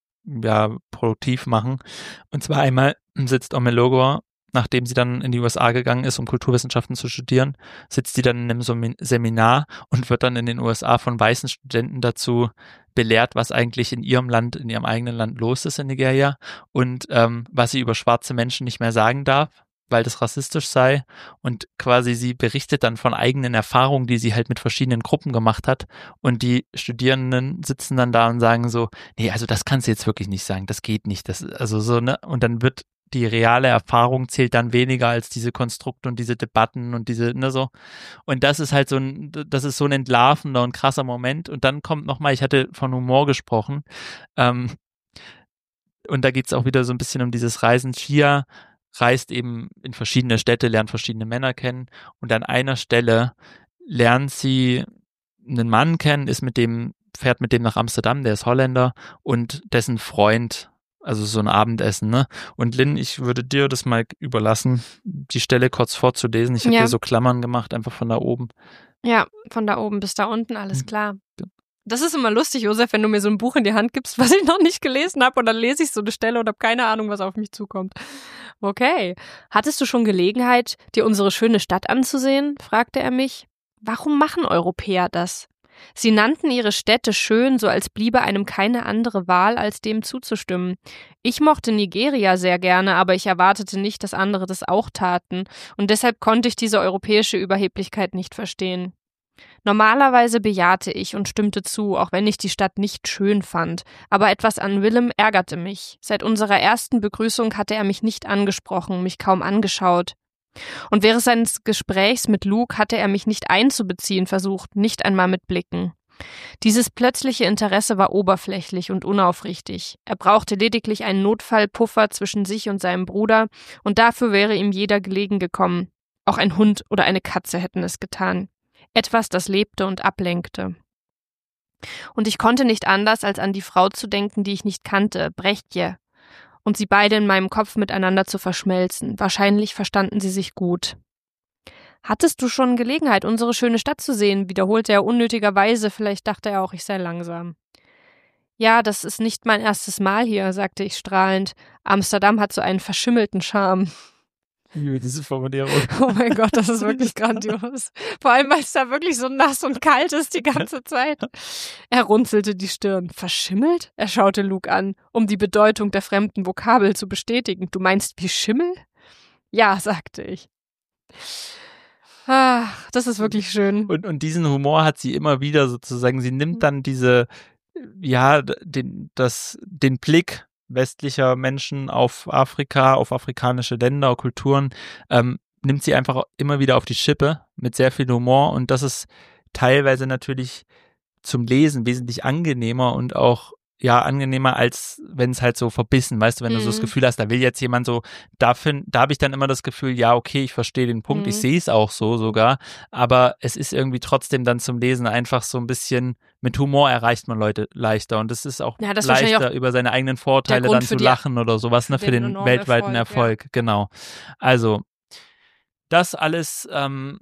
ja, produktiv machen. Und zwar einmal sitzt Omelogor, nachdem sie dann in die U S A gegangen ist, um Kulturwissenschaften zu studieren, sitzt sie dann in einem Seminar und wird dann in den U S A von weißen Studenten dazu belehrt, was eigentlich in ihrem Land, in ihrem eigenen Land los ist in Nigeria und ähm, was sie über schwarze Menschen nicht mehr sagen darf, weil das rassistisch sei und quasi sie berichtet dann von eigenen Erfahrungen, die sie halt mit verschiedenen Gruppen gemacht hat und die Studierenden sitzen dann da und sagen so, nee, also das kannst du jetzt wirklich nicht sagen, das geht nicht, das, also so, ne, und dann wird die reale Erfahrung zählt dann weniger als diese Konstrukte und diese Debatten und diese, ne, so. Und das ist halt so ein, das ist so ein entlarvender und krasser Moment. Und dann kommt nochmal, ich hatte von Humor gesprochen, ähm, und da geht es auch wieder so ein bisschen um dieses Reisen. Chia reist eben in verschiedene Städte, lernt verschiedene Männer kennen und an einer Stelle lernt sie einen Mann kennen, ist mit dem, fährt mit dem nach Amsterdam, der ist Holländer und dessen Freund, also so ein Abendessen, ne? Und Lynn, ich würde dir das mal überlassen, die Stelle kurz vorzulesen. Ich habe Ja. hier so Klammern gemacht, einfach von da oben. Ja, von da oben bis da unten, alles Hm. klar. Das ist immer lustig, Josef, wenn du mir so ein Buch in die Hand gibst, was ich noch nicht gelesen habe und dann lese ich so eine Stelle und habe keine Ahnung, was auf mich zukommt. Okay. Hattest du schon Gelegenheit, dir unsere schöne Stadt anzusehen? Fragte er mich. Warum machen Europäer das? Sie nannten ihre Städte schön, so als bliebe einem keine andere Wahl, als dem zuzustimmen. Ich mochte Nigeria sehr gerne, aber ich erwartete nicht, dass andere das auch taten, und deshalb konnte ich diese europäische Überheblichkeit nicht verstehen. Normalerweise bejahte ich und stimmte zu, auch wenn ich die Stadt nicht schön fand, aber etwas an Willem ärgerte mich. Seit unserer ersten Begrüßung hatte er mich nicht angesprochen, mich kaum angeschaut. Und während seines Gesprächs mit Luke hatte er mich nicht einzubeziehen versucht, nicht einmal mit Blicken. Dieses plötzliche Interesse war oberflächlich und unaufrichtig. Er brauchte lediglich einen Notfallpuffer zwischen sich und seinem Bruder, und dafür wäre ihm jeder gelegen gekommen. Auch ein Hund oder eine Katze hätten es getan. Etwas, das lebte und ablenkte. Und ich konnte nicht anders, als an die Frau zu denken, die ich nicht kannte, Brechtje, und sie beide in meinem Kopf miteinander zu verschmelzen. Wahrscheinlich verstanden sie sich gut. Hattest du schon Gelegenheit, unsere schöne Stadt zu sehen? Wiederholte er unnötigerweise, vielleicht dachte er auch, ich sei langsam. Ja, das ist nicht mein erstes Mal hier, sagte ich strahlend. Amsterdam hat so einen verschimmelten Charme. Diese Formulierung. Oh mein Gott, das ist wirklich grandios. Vor allem, weil es da wirklich so nass und kalt ist die ganze Zeit. Er runzelte die Stirn. Verschimmelt? Er schaute Luke an, um die Bedeutung der fremden Vokabel zu bestätigen. Du meinst wie Schimmel? Ja, sagte ich. Ach, das ist wirklich schön. Und, und diesen Humor hat sie immer wieder sozusagen. Sie nimmt dann diese, ja, den, das, den Blick westlicher Menschen auf Afrika, auf afrikanische Länder, Kulturen, ähm, nimmt sie einfach immer wieder auf die Schippe mit sehr viel Humor und das ist teilweise natürlich zum Lesen wesentlich angenehmer und auch ja, angenehmer, als wenn es halt so verbissen, weißt du, wenn mhm. du so das Gefühl hast, da will jetzt jemand so, dafür, da habe ich dann immer das Gefühl, ja, okay, ich verstehe den Punkt, mhm. ich sehe es auch so sogar, aber es ist irgendwie trotzdem dann zum Lesen einfach so ein bisschen, mit Humor erreicht man Leute leichter und es ist auch ja, leichter, auch über seine eigenen Vorteile dann zu lachen oder sowas, ne, für, für den, den weltweiten Erfolg, Erfolg ja. Genau. Also, das alles ähm,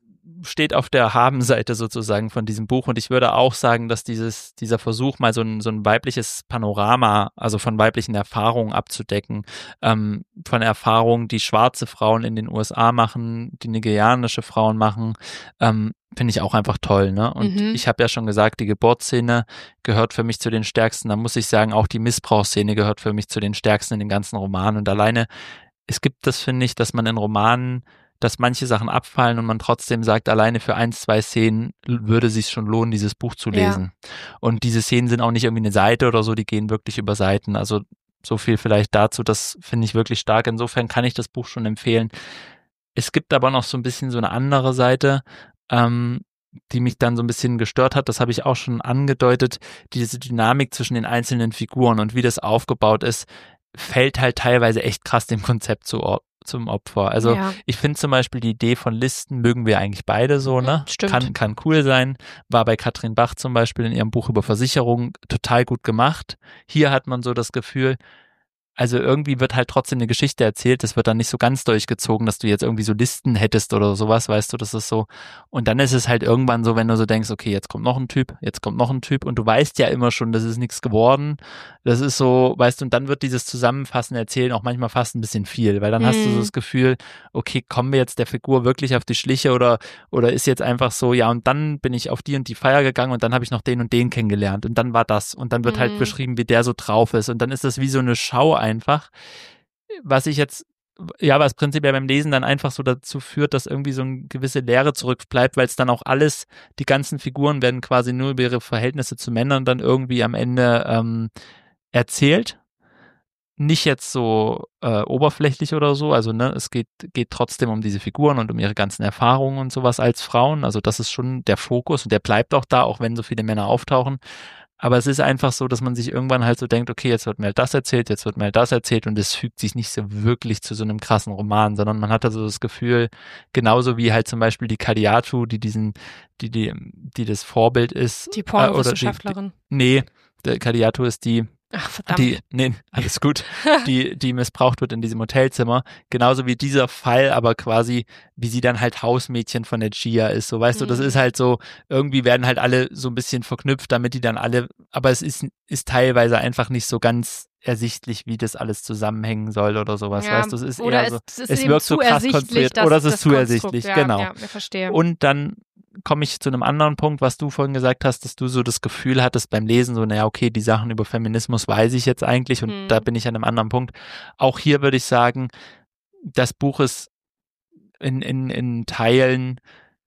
steht auf der Habenseite sozusagen von diesem Buch und ich würde auch sagen, dass dieses, dieser Versuch mal so ein, so ein weibliches Panorama, also von weiblichen Erfahrungen abzudecken, ähm, von Erfahrungen, die schwarze Frauen in den U S A machen, die nigerianische Frauen machen, ähm, finde ich auch einfach toll, ne? Und mhm. ich habe ja schon gesagt, die Geburtsszene gehört für mich zu den stärksten, da muss ich sagen, auch die Missbrauchsszene gehört für mich zu den stärksten in dem ganzen Roman und alleine, es gibt das, finde ich, dass man in Romanen dass manche Sachen abfallen und man trotzdem sagt, alleine für ein, zwei Szenen würde es sich schon lohnen, dieses Buch zu lesen. Ja. Und diese Szenen sind auch nicht irgendwie eine Seite oder so, die gehen wirklich über Seiten. Also so viel vielleicht dazu, das finde ich wirklich stark. Insofern kann ich das Buch schon empfehlen. Es gibt aber noch so ein bisschen so eine andere Seite, ähm, die mich dann so ein bisschen gestört hat. Das habe ich auch schon angedeutet. Diese Dynamik zwischen den einzelnen Figuren und wie das aufgebaut ist, fällt halt teilweise echt krass dem Konzept zu zum Opfer. Also ja. ich finde zum Beispiel die Idee von Listen mögen wir eigentlich beide so, ne? Stimmt. Kann, kann cool sein. War bei Katrin Bach zum Beispiel in ihrem Buch über Versicherung total gut gemacht. Hier hat man so das Gefühl, also irgendwie wird halt trotzdem eine Geschichte erzählt, das wird dann nicht so ganz durchgezogen, dass du jetzt irgendwie so Listen hättest oder sowas, weißt du, das ist so. Und dann ist es halt irgendwann so, wenn du so denkst, okay, jetzt kommt noch ein Typ, jetzt kommt noch ein Typ und du weißt ja immer schon, das ist nichts geworden. Das ist so, weißt du, und dann wird dieses Zusammenfassen erzählen auch manchmal fast ein bisschen viel, weil dann mhm. hast du so das Gefühl, okay, kommen wir jetzt der Figur wirklich auf die Schliche oder, oder ist jetzt einfach so, ja, und dann bin ich auf die und die Feier gegangen und dann habe ich noch den und den kennengelernt und dann war das und dann wird mhm. halt beschrieben, wie der so drauf ist und dann ist das wie so eine Schau einfach, was ich jetzt, ja, was prinzipiell beim Lesen dann einfach so dazu führt, dass irgendwie so eine gewisse Leere zurückbleibt, weil es dann auch alles, die ganzen Figuren werden quasi nur über ihre Verhältnisse zu Männern dann irgendwie am Ende ähm, erzählt. Nicht jetzt so äh, oberflächlich oder so, also ne, es geht, geht trotzdem um diese Figuren und um ihre ganzen Erfahrungen und sowas als Frauen, also das ist schon der Fokus und der bleibt auch da, auch wenn so viele Männer auftauchen. Aber es ist einfach so, dass man sich irgendwann halt so denkt, okay, jetzt wird mir halt das erzählt, jetzt wird mir halt das erzählt und es fügt sich nicht so wirklich zu so einem krassen Roman, sondern man hat also das Gefühl, genauso wie halt zum Beispiel die Kadiatu, die diesen, die, die, die das Vorbild ist. Die Pornowissenschaftlerin. Äh, nee, der Kadiatu ist die, Ach, verdammt. Die, nee, alles gut, die, die missbraucht wird in diesem Hotelzimmer. Genauso wie dieser Fall, aber quasi, wie sie dann halt Hausmädchen von der Gia ist. So, weißt mhm. du, das ist halt so, irgendwie werden halt alle so ein bisschen verknüpft, damit die dann alle, aber es ist, ist teilweise einfach nicht so ganz ersichtlich, wie das alles zusammenhängen soll oder sowas, ja, weißt du, es ist eher so, es, es wirkt so krass konstruiert, oder es ist zu ersichtlich, ja, genau. Ja, wir verstehen. Und dann komme ich zu einem anderen Punkt, was du vorhin gesagt hast, dass du so das Gefühl hattest beim Lesen, so, naja, okay, die Sachen über Feminismus weiß ich jetzt eigentlich und hm. da bin ich an einem anderen Punkt. Auch hier würde ich sagen, das Buch ist in, in, in Teilen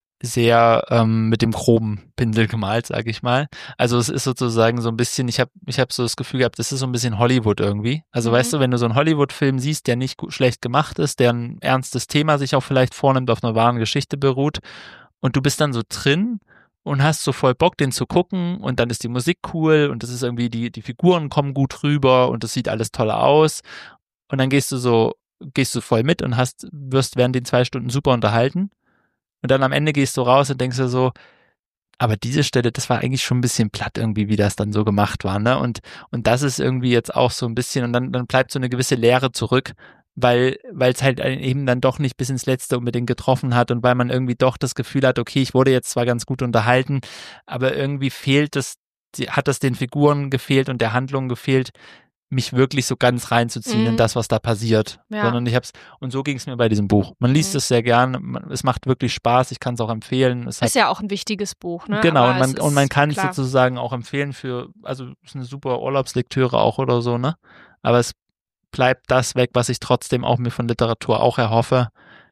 sehr ähm, mit dem groben Pinsel gemalt, sage ich mal. Also es ist sozusagen so ein bisschen, ich habe ich hab so das Gefühl gehabt, das ist so ein bisschen Hollywood irgendwie. Also mhm. weißt du, wenn du so einen Hollywood-Film siehst, der nicht gut, schlecht gemacht ist, der ein ernstes Thema sich auch vielleicht vornimmt, auf einer wahren Geschichte beruht und du bist dann so drin und hast so voll Bock, den zu gucken und dann ist die Musik cool und das ist irgendwie, die, die Figuren kommen gut rüber und das sieht alles toll aus und dann gehst du so, gehst du voll mit und hast, wirst während den zwei Stunden super unterhalten und dann am Ende gehst du raus und denkst dir so, aber diese Stelle, das war eigentlich schon ein bisschen platt irgendwie, wie das dann so gemacht war, ne? Und, und das ist irgendwie jetzt auch so ein bisschen, und dann, dann bleibt so eine gewisse Leere zurück, weil, weil es halt eben dann doch nicht bis ins Letzte unbedingt getroffen hat und weil man irgendwie doch das Gefühl hat, okay, ich wurde jetzt zwar ganz gut unterhalten, aber irgendwie fehlt das, hat das den Figuren gefehlt und der Handlung gefehlt, mich wirklich so ganz reinzuziehen mhm. in das, was da passiert. Ja. Sondern ich hab's, und so ging es mir bei diesem Buch. Man liest mhm. es sehr gern, man, es macht wirklich Spaß, ich kann es auch empfehlen. Es ist hat, ja auch ein wichtiges Buch, ne? Genau, aber und man, es und man kann es klar. sozusagen auch empfehlen für, also es ist eine super Urlaubslektüre auch oder so, ne? Aber es bleibt das weg, was ich trotzdem auch mir von Literatur auch erhoffe,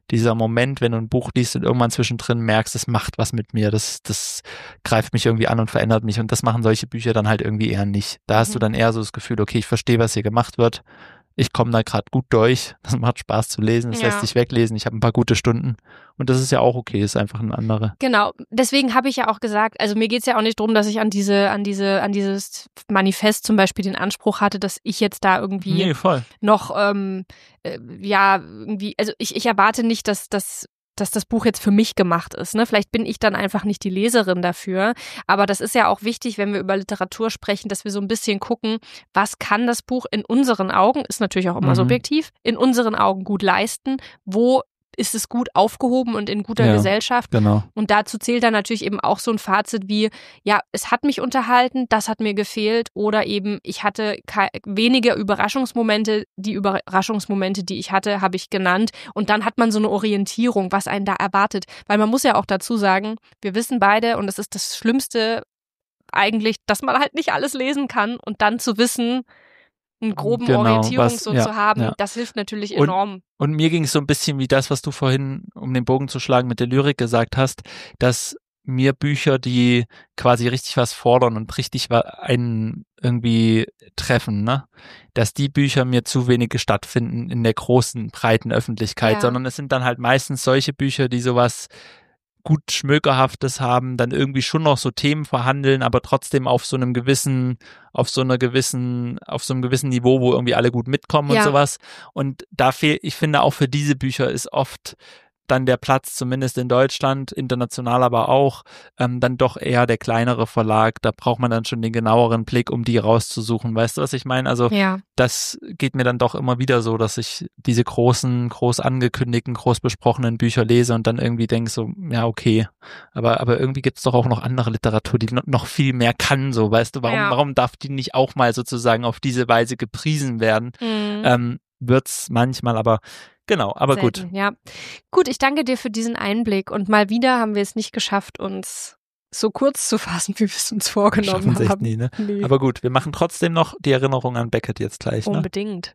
dieser Moment, wenn du ein Buch liest und irgendwann zwischendrin merkst, das macht was mit mir, das, das greift mich irgendwie an und verändert mich und das machen solche Bücher dann halt irgendwie eher nicht. Da hast Mhm. du dann eher so das Gefühl, okay, ich verstehe, was hier gemacht wird. Ich komme da gerade gut durch, das macht Spaß zu lesen, das Ja. lässt sich weglesen, ich habe ein paar gute Stunden und das ist ja auch okay, ist einfach eine andere. Genau, deswegen habe ich ja auch gesagt, also mir geht's ja auch nicht darum, dass ich an diese, an diese, an dieses Manifest zum Beispiel den Anspruch hatte, dass ich jetzt da irgendwie Nee, voll. noch, ähm, äh, ja, irgendwie, also ich, ich erwarte nicht, dass das dass das Buch jetzt für mich gemacht ist. Ne? Vielleicht bin ich dann einfach nicht die Leserin dafür. Aber das ist ja auch wichtig, wenn wir über Literatur sprechen, dass wir so ein bisschen gucken, was kann das Buch in unseren Augen, ist natürlich auch immer Mhm. subjektiv, in unseren Augen gut leisten, wo ist es gut aufgehoben und in guter Ja. Gesellschaft. Genau. Und dazu zählt dann natürlich eben auch so ein Fazit wie, ja, es hat mich unterhalten, das hat mir gefehlt oder eben ich hatte ke- weniger Überraschungsmomente, die Überraschungsmomente, die ich hatte, habe ich genannt und dann hat man so eine Orientierung, was einen da erwartet, weil man muss ja auch dazu sagen, wir wissen beide und es ist das Schlimmste eigentlich, dass man halt nicht alles lesen kann und dann zu wissen, einen groben Genau, Orientierung was- so ja, zu haben, ja. das hilft natürlich Und- enorm. Und mir ging es so ein bisschen wie das, was du vorhin, um den Bogen zu schlagen, mit der Lyrik gesagt hast, dass mir Bücher, die quasi richtig was fordern und richtig wa- einen irgendwie treffen, ne, dass die Bücher mir zu wenige stattfinden in der großen, breiten Öffentlichkeit, Ja. sondern es sind dann halt meistens solche Bücher, die sowas gut Schmökerhaftes haben, dann irgendwie schon noch so Themen verhandeln, aber trotzdem auf so einem gewissen, auf so einer gewissen, auf so einem gewissen Niveau, wo irgendwie alle gut mitkommen Ja. und sowas. Und da fehlt, ich finde auch für diese Bücher ist oft dann der Platz, zumindest in Deutschland, international aber auch, ähm, dann doch eher der kleinere Verlag. Da braucht man dann schon den genaueren Blick, um die rauszusuchen. Weißt du, was ich meine? Also Ja. das geht mir dann doch immer wieder so, dass ich diese großen, groß angekündigten, groß besprochenen Bücher lese und dann irgendwie denke so, ja, okay, aber, aber irgendwie gibt es doch auch noch andere Literatur, die noch, noch viel mehr kann, so, weißt du, warum, Ja. warum darf die nicht auch mal sozusagen auf diese Weise gepriesen werden? Mhm. Ähm, wird's manchmal, aber genau, aber Selten, gut. Ja. Gut, ich danke dir für diesen Einblick und mal wieder haben wir es nicht geschafft, uns so kurz zu fassen, wie wir es uns vorgenommen Schaffen sich haben. nie, ne? Nee. Aber gut, wir machen trotzdem noch die Erinnerung an Beckett jetzt gleich, ne? Unbedingt.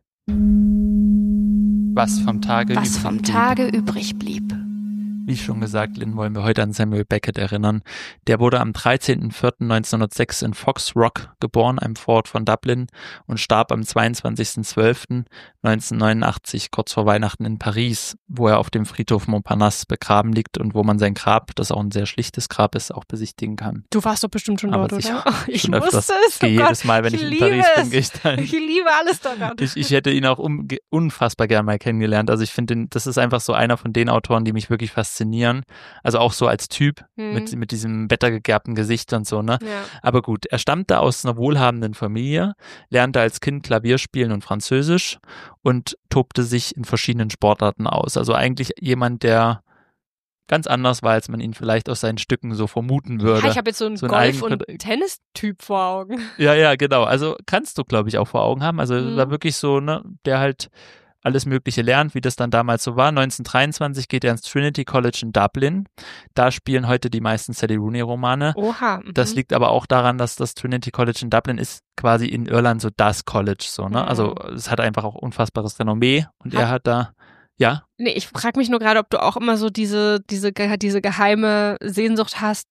Was vom Tage Was übrig vom blieb. Tage übrig blieb. Wie schon gesagt, Lynn, wollen wir heute an Samuel Beckett erinnern. Der wurde am dreizehnten vierten neunzehnhundertsechs in Fox Rock geboren, einem Vorort von Dublin, und starb am zweiundzwanzigsten zwölften neunzehnhundertneunundachtzig, kurz vor Weihnachten in Paris, wo er auf dem Friedhof Montparnasse begraben liegt und wo man sein Grab, das auch ein sehr schlichtes Grab ist, auch besichtigen kann. Du warst doch bestimmt schon Aber dort, sicher. oder? Oh, ich Schon öfters. wusste es. Ich gehe Oh Gott, jedes Mal, wenn ich, ich in liebe Paris es. bin, gehe ich dahin. Ich liebe alles daran. Ich, ich hätte ihn auch um, unfassbar gern mal kennengelernt. Also ich finde, das ist einfach so einer von den Autoren, die mich wirklich faszinieren. Also auch so als Typ Hm. mit, mit diesem wettergegerbten Gesicht und so, ne? Ja. Aber gut, er stammte aus einer wohlhabenden Familie, lernte als Kind Klavier spielen und Französisch und tobte sich in verschiedenen Sportarten aus. Also eigentlich jemand, der ganz anders war, als man ihn vielleicht aus seinen Stücken so vermuten würde. Ja, ich habe jetzt so einen So ein Golf- Eigen- und Tennistyp vor Augen. Ja, ja, genau. Also kannst du, glaube ich, auch vor Augen haben. Also Mhm. war wirklich so, ne, der halt alles Mögliche lernt, wie das dann damals so war. neunzehnhundertdreiundzwanzig geht er ins Trinity College in Dublin. Da spielen heute die meisten Sally Rooney-Romane. Oha. Mhm. Das liegt aber auch daran, dass das Trinity College in Dublin ist quasi in Irland so das College, so, ne? Mhm. Also es hat einfach auch unfassbares Renommee und Hat- er hat da, ja, Nee, ich frage mich nur gerade, ob du auch immer so diese, diese, ge- diese geheime Sehnsucht hast,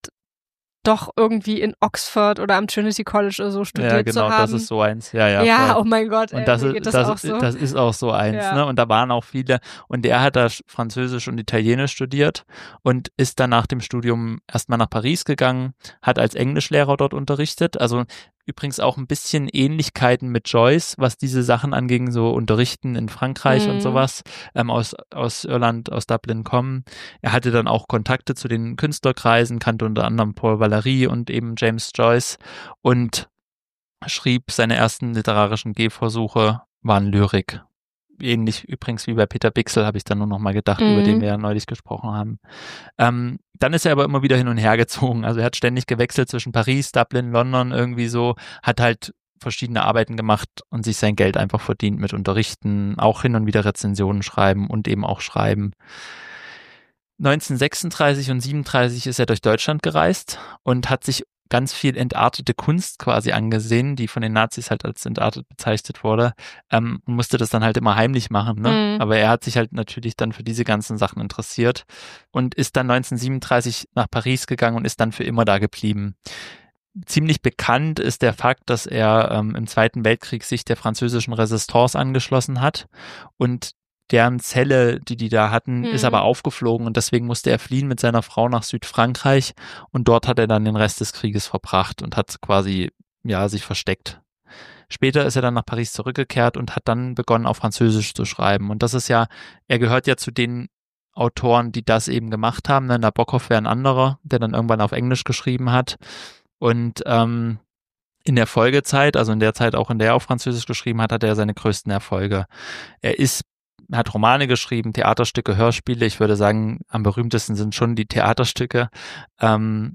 doch irgendwie in Oxford oder am Trinity College oder so studiert ja, genau, zu haben. das ist so eins. Ja, ja. ja, voll. oh mein Gott, ey, Und das mir ist, geht das, das, auch so. das ist auch so eins, Ja. ne? Und da waren auch viele. Und er hat da Französisch und Italienisch studiert und ist dann nach dem Studium erstmal nach Paris gegangen, hat als Englischlehrer dort unterrichtet. Also übrigens auch ein bisschen Ähnlichkeiten mit Joyce, was diese Sachen anging, so Unterrichten in Frankreich Mhm. und sowas, ähm, aus, aus Irland, aus Dublin kommen. Er hatte dann auch Kontakte zu den Künstlerkreisen, kannte unter anderem Paul Valéry und eben James Joyce und schrieb, seine ersten literarischen Gehversuche waren Lyrik. Ähnlich übrigens wie bei Peter Bichsel, habe ich dann nur noch mal gedacht, Mhm. über den wir ja neulich gesprochen haben. Ähm, dann ist er aber immer wieder hin und her gezogen. Also er hat ständig gewechselt zwischen Paris, Dublin, London irgendwie so, hat halt verschiedene Arbeiten gemacht und sich sein Geld einfach verdient mit Unterrichten, auch hin und wieder Rezensionen schreiben und eben auch schreiben. neunzehnhundertsechsunddreißig und siebenunddreißig ist er durch Deutschland gereist und hat sich ganz viel entartete Kunst quasi angesehen, die von den Nazis halt als entartet bezeichnet wurde, ähm, und musste das dann halt immer heimlich machen, ne? Mhm. Aber er hat sich halt natürlich dann für diese ganzen Sachen interessiert und ist dann neunzehnhundertsiebenunddreißig nach Paris gegangen und ist dann für immer da geblieben. Ziemlich bekannt ist der Fakt, dass er ähm, im Zweiten Weltkrieg sich der französischen Resistance angeschlossen hat und deren Zelle, die die da hatten, Mhm. ist aber aufgeflogen und deswegen musste er fliehen mit seiner Frau nach Südfrankreich und dort hat er dann den Rest des Krieges verbracht und hat quasi, ja, sich versteckt. Später ist er dann nach Paris zurückgekehrt und hat dann begonnen, auf Französisch zu schreiben. Und das ist ja, er gehört ja zu den Autoren, die das eben gemacht haben. Nabokov wäre ein anderer, der dann irgendwann auf Englisch geschrieben hat. Und ähm, in der Folgezeit, also in der Zeit auch, in der er auf Französisch geschrieben hat, hat er seine größten Erfolge. Er ist hat Romane geschrieben, Theaterstücke, Hörspiele. Ich würde sagen, am berühmtesten sind schon die Theaterstücke. Ähm,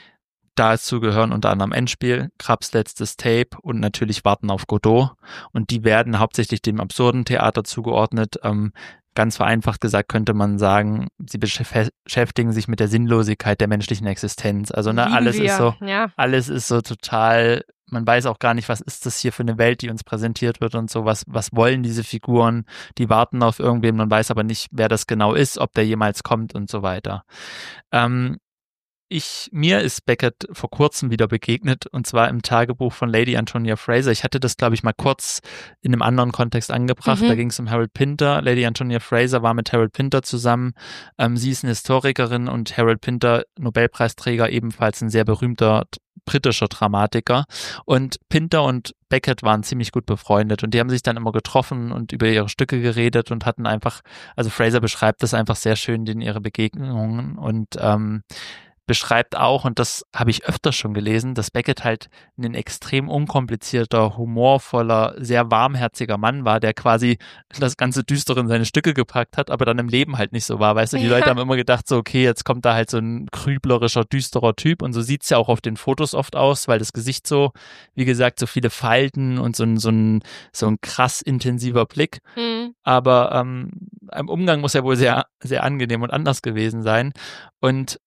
dazu gehören unter anderem Endspiel, Krabs letztes Tape und natürlich Warten auf Godot. Und die werden hauptsächlich dem absurden Theater zugeordnet. Ähm, ganz vereinfacht gesagt könnte man sagen, sie beschäftigen sich mit der Sinnlosigkeit der menschlichen Existenz. Also ne, alles wir. ist so, Ja. alles ist so total, man weiß auch gar nicht, was ist das hier für eine Welt, die uns präsentiert wird und so, was, was wollen diese Figuren, die warten auf irgendwen, man weiß aber nicht, wer das genau ist, ob der jemals kommt und so weiter. Ähm, Ich, mir ist Beckett vor kurzem wieder begegnet und zwar im Tagebuch von Lady Antonia Fraser. Ich hatte das, glaube ich, mal kurz in einem anderen Kontext angebracht. Mhm. Da ging es um Harold Pinter. Lady Antonia Fraser war mit Harold Pinter zusammen. Ähm, sie ist eine Historikerin und Harold Pinter, Nobelpreisträger, ebenfalls ein sehr berühmter britischer Dramatiker. Und Pinter und Beckett waren ziemlich gut befreundet und die haben sich dann immer getroffen und über ihre Stücke geredet und hatten einfach, also Fraser beschreibt das einfach sehr schön, in ihre Begegnungen und ähm, beschreibt auch, und das habe ich öfter schon gelesen, dass Beckett halt ein extrem unkomplizierter, humorvoller, sehr warmherziger Mann war, der quasi das ganze Düstere in seine Stücke gepackt hat, aber dann im Leben halt nicht so war, weißt du, die Ja. Leute haben immer gedacht so, okay, jetzt kommt da halt so ein grüblerischer, düsterer Typ und so sieht's ja auch auf den Fotos oft aus, weil das Gesicht so, wie gesagt, so viele Falten und so ein, so ein, so ein krass intensiver Blick, Mhm. aber ähm, im Umgang muss er wohl sehr, sehr angenehm und anders gewesen sein und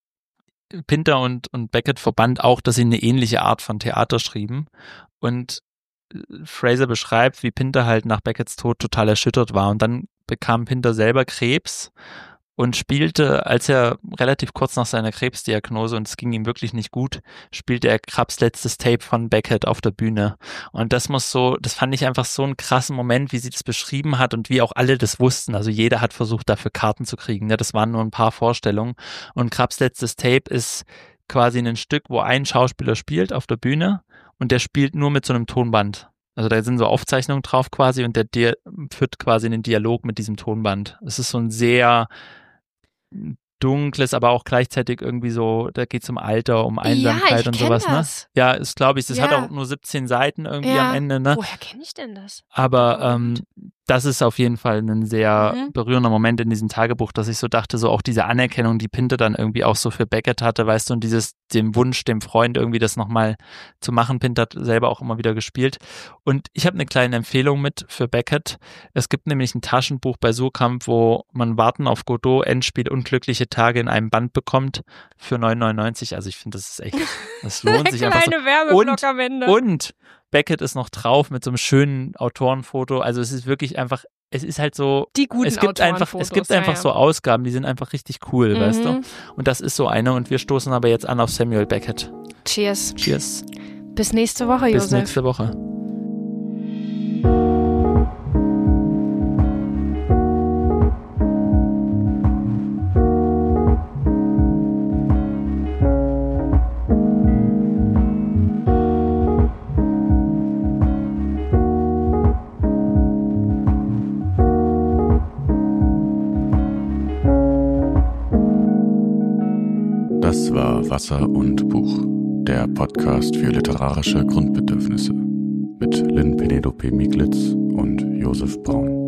Pinter und, und Beckett verband auch, dass sie eine ähnliche Art von Theater schrieben und Fraser beschreibt, wie Pinter halt nach Becketts Tod total erschüttert war und dann bekam Pinter selber Krebs und spielte, als er relativ kurz nach seiner Krebsdiagnose, und es ging ihm wirklich nicht gut, spielte er Krabs letztes Tape von Beckett auf der Bühne. Und das muss so, das fand ich einfach so einen krassen Moment, wie sie das beschrieben hat und wie auch alle das wussten. Also jeder hat versucht, dafür Karten zu kriegen. Ne? Das waren nur ein paar Vorstellungen. Und Krabs letztes Tape ist quasi ein Stück, wo ein Schauspieler spielt auf der Bühne und der spielt nur mit so einem Tonband. Also da sind so Aufzeichnungen drauf quasi und der, der führt quasi einen Dialog mit diesem Tonband. Es ist so ein sehr dunkles, aber auch gleichzeitig irgendwie so, da geht es um Alter, um Einsamkeit ja, ich und kenn sowas, das. ne? Ja, ist glaube ich, das Ja. hat auch nur siebzehn Seiten irgendwie Ja. am Ende, ne? Woher kenne ich denn das? Aber ähm, das ist auf jeden Fall ein sehr Mhm. berührender Moment in diesem Tagebuch, dass ich so dachte, so auch diese Anerkennung, die Pinter dann irgendwie auch so für Beckett hatte, weißt du, und dieses, dem Wunsch, dem Freund irgendwie das nochmal zu machen. Pinter hat selber auch immer wieder gespielt. Und ich habe eine kleine Empfehlung mit für Beckett. Es gibt nämlich ein Taschenbuch bei Surkamp, wo man Warten auf Godot, Endspiel, unglückliche Tage in einem Band bekommt für neun neunundneunzig. Also ich finde, das ist echt, das lohnt sich einfach so. Kleine Werbeblock Und- am Ende. Und Beckett ist noch drauf mit so einem schönen Autorenfoto. Also es ist wirklich einfach, es ist halt so, Die guten es gibt einfach, es Autorenfotos, gibt ja, einfach ja. so Ausgaben, die sind einfach richtig cool, weißt du? Mhm. Und das ist so eine und wir stoßen aber jetzt an auf Samuel Beckett. Cheers. Cheers. Bis nächste Woche, Bis Josef. nächste Woche. Das war Wasser und Buch, der Podcast für literarische Grundbedürfnisse mit Lynn Penelope Miglitz und Josef Braun.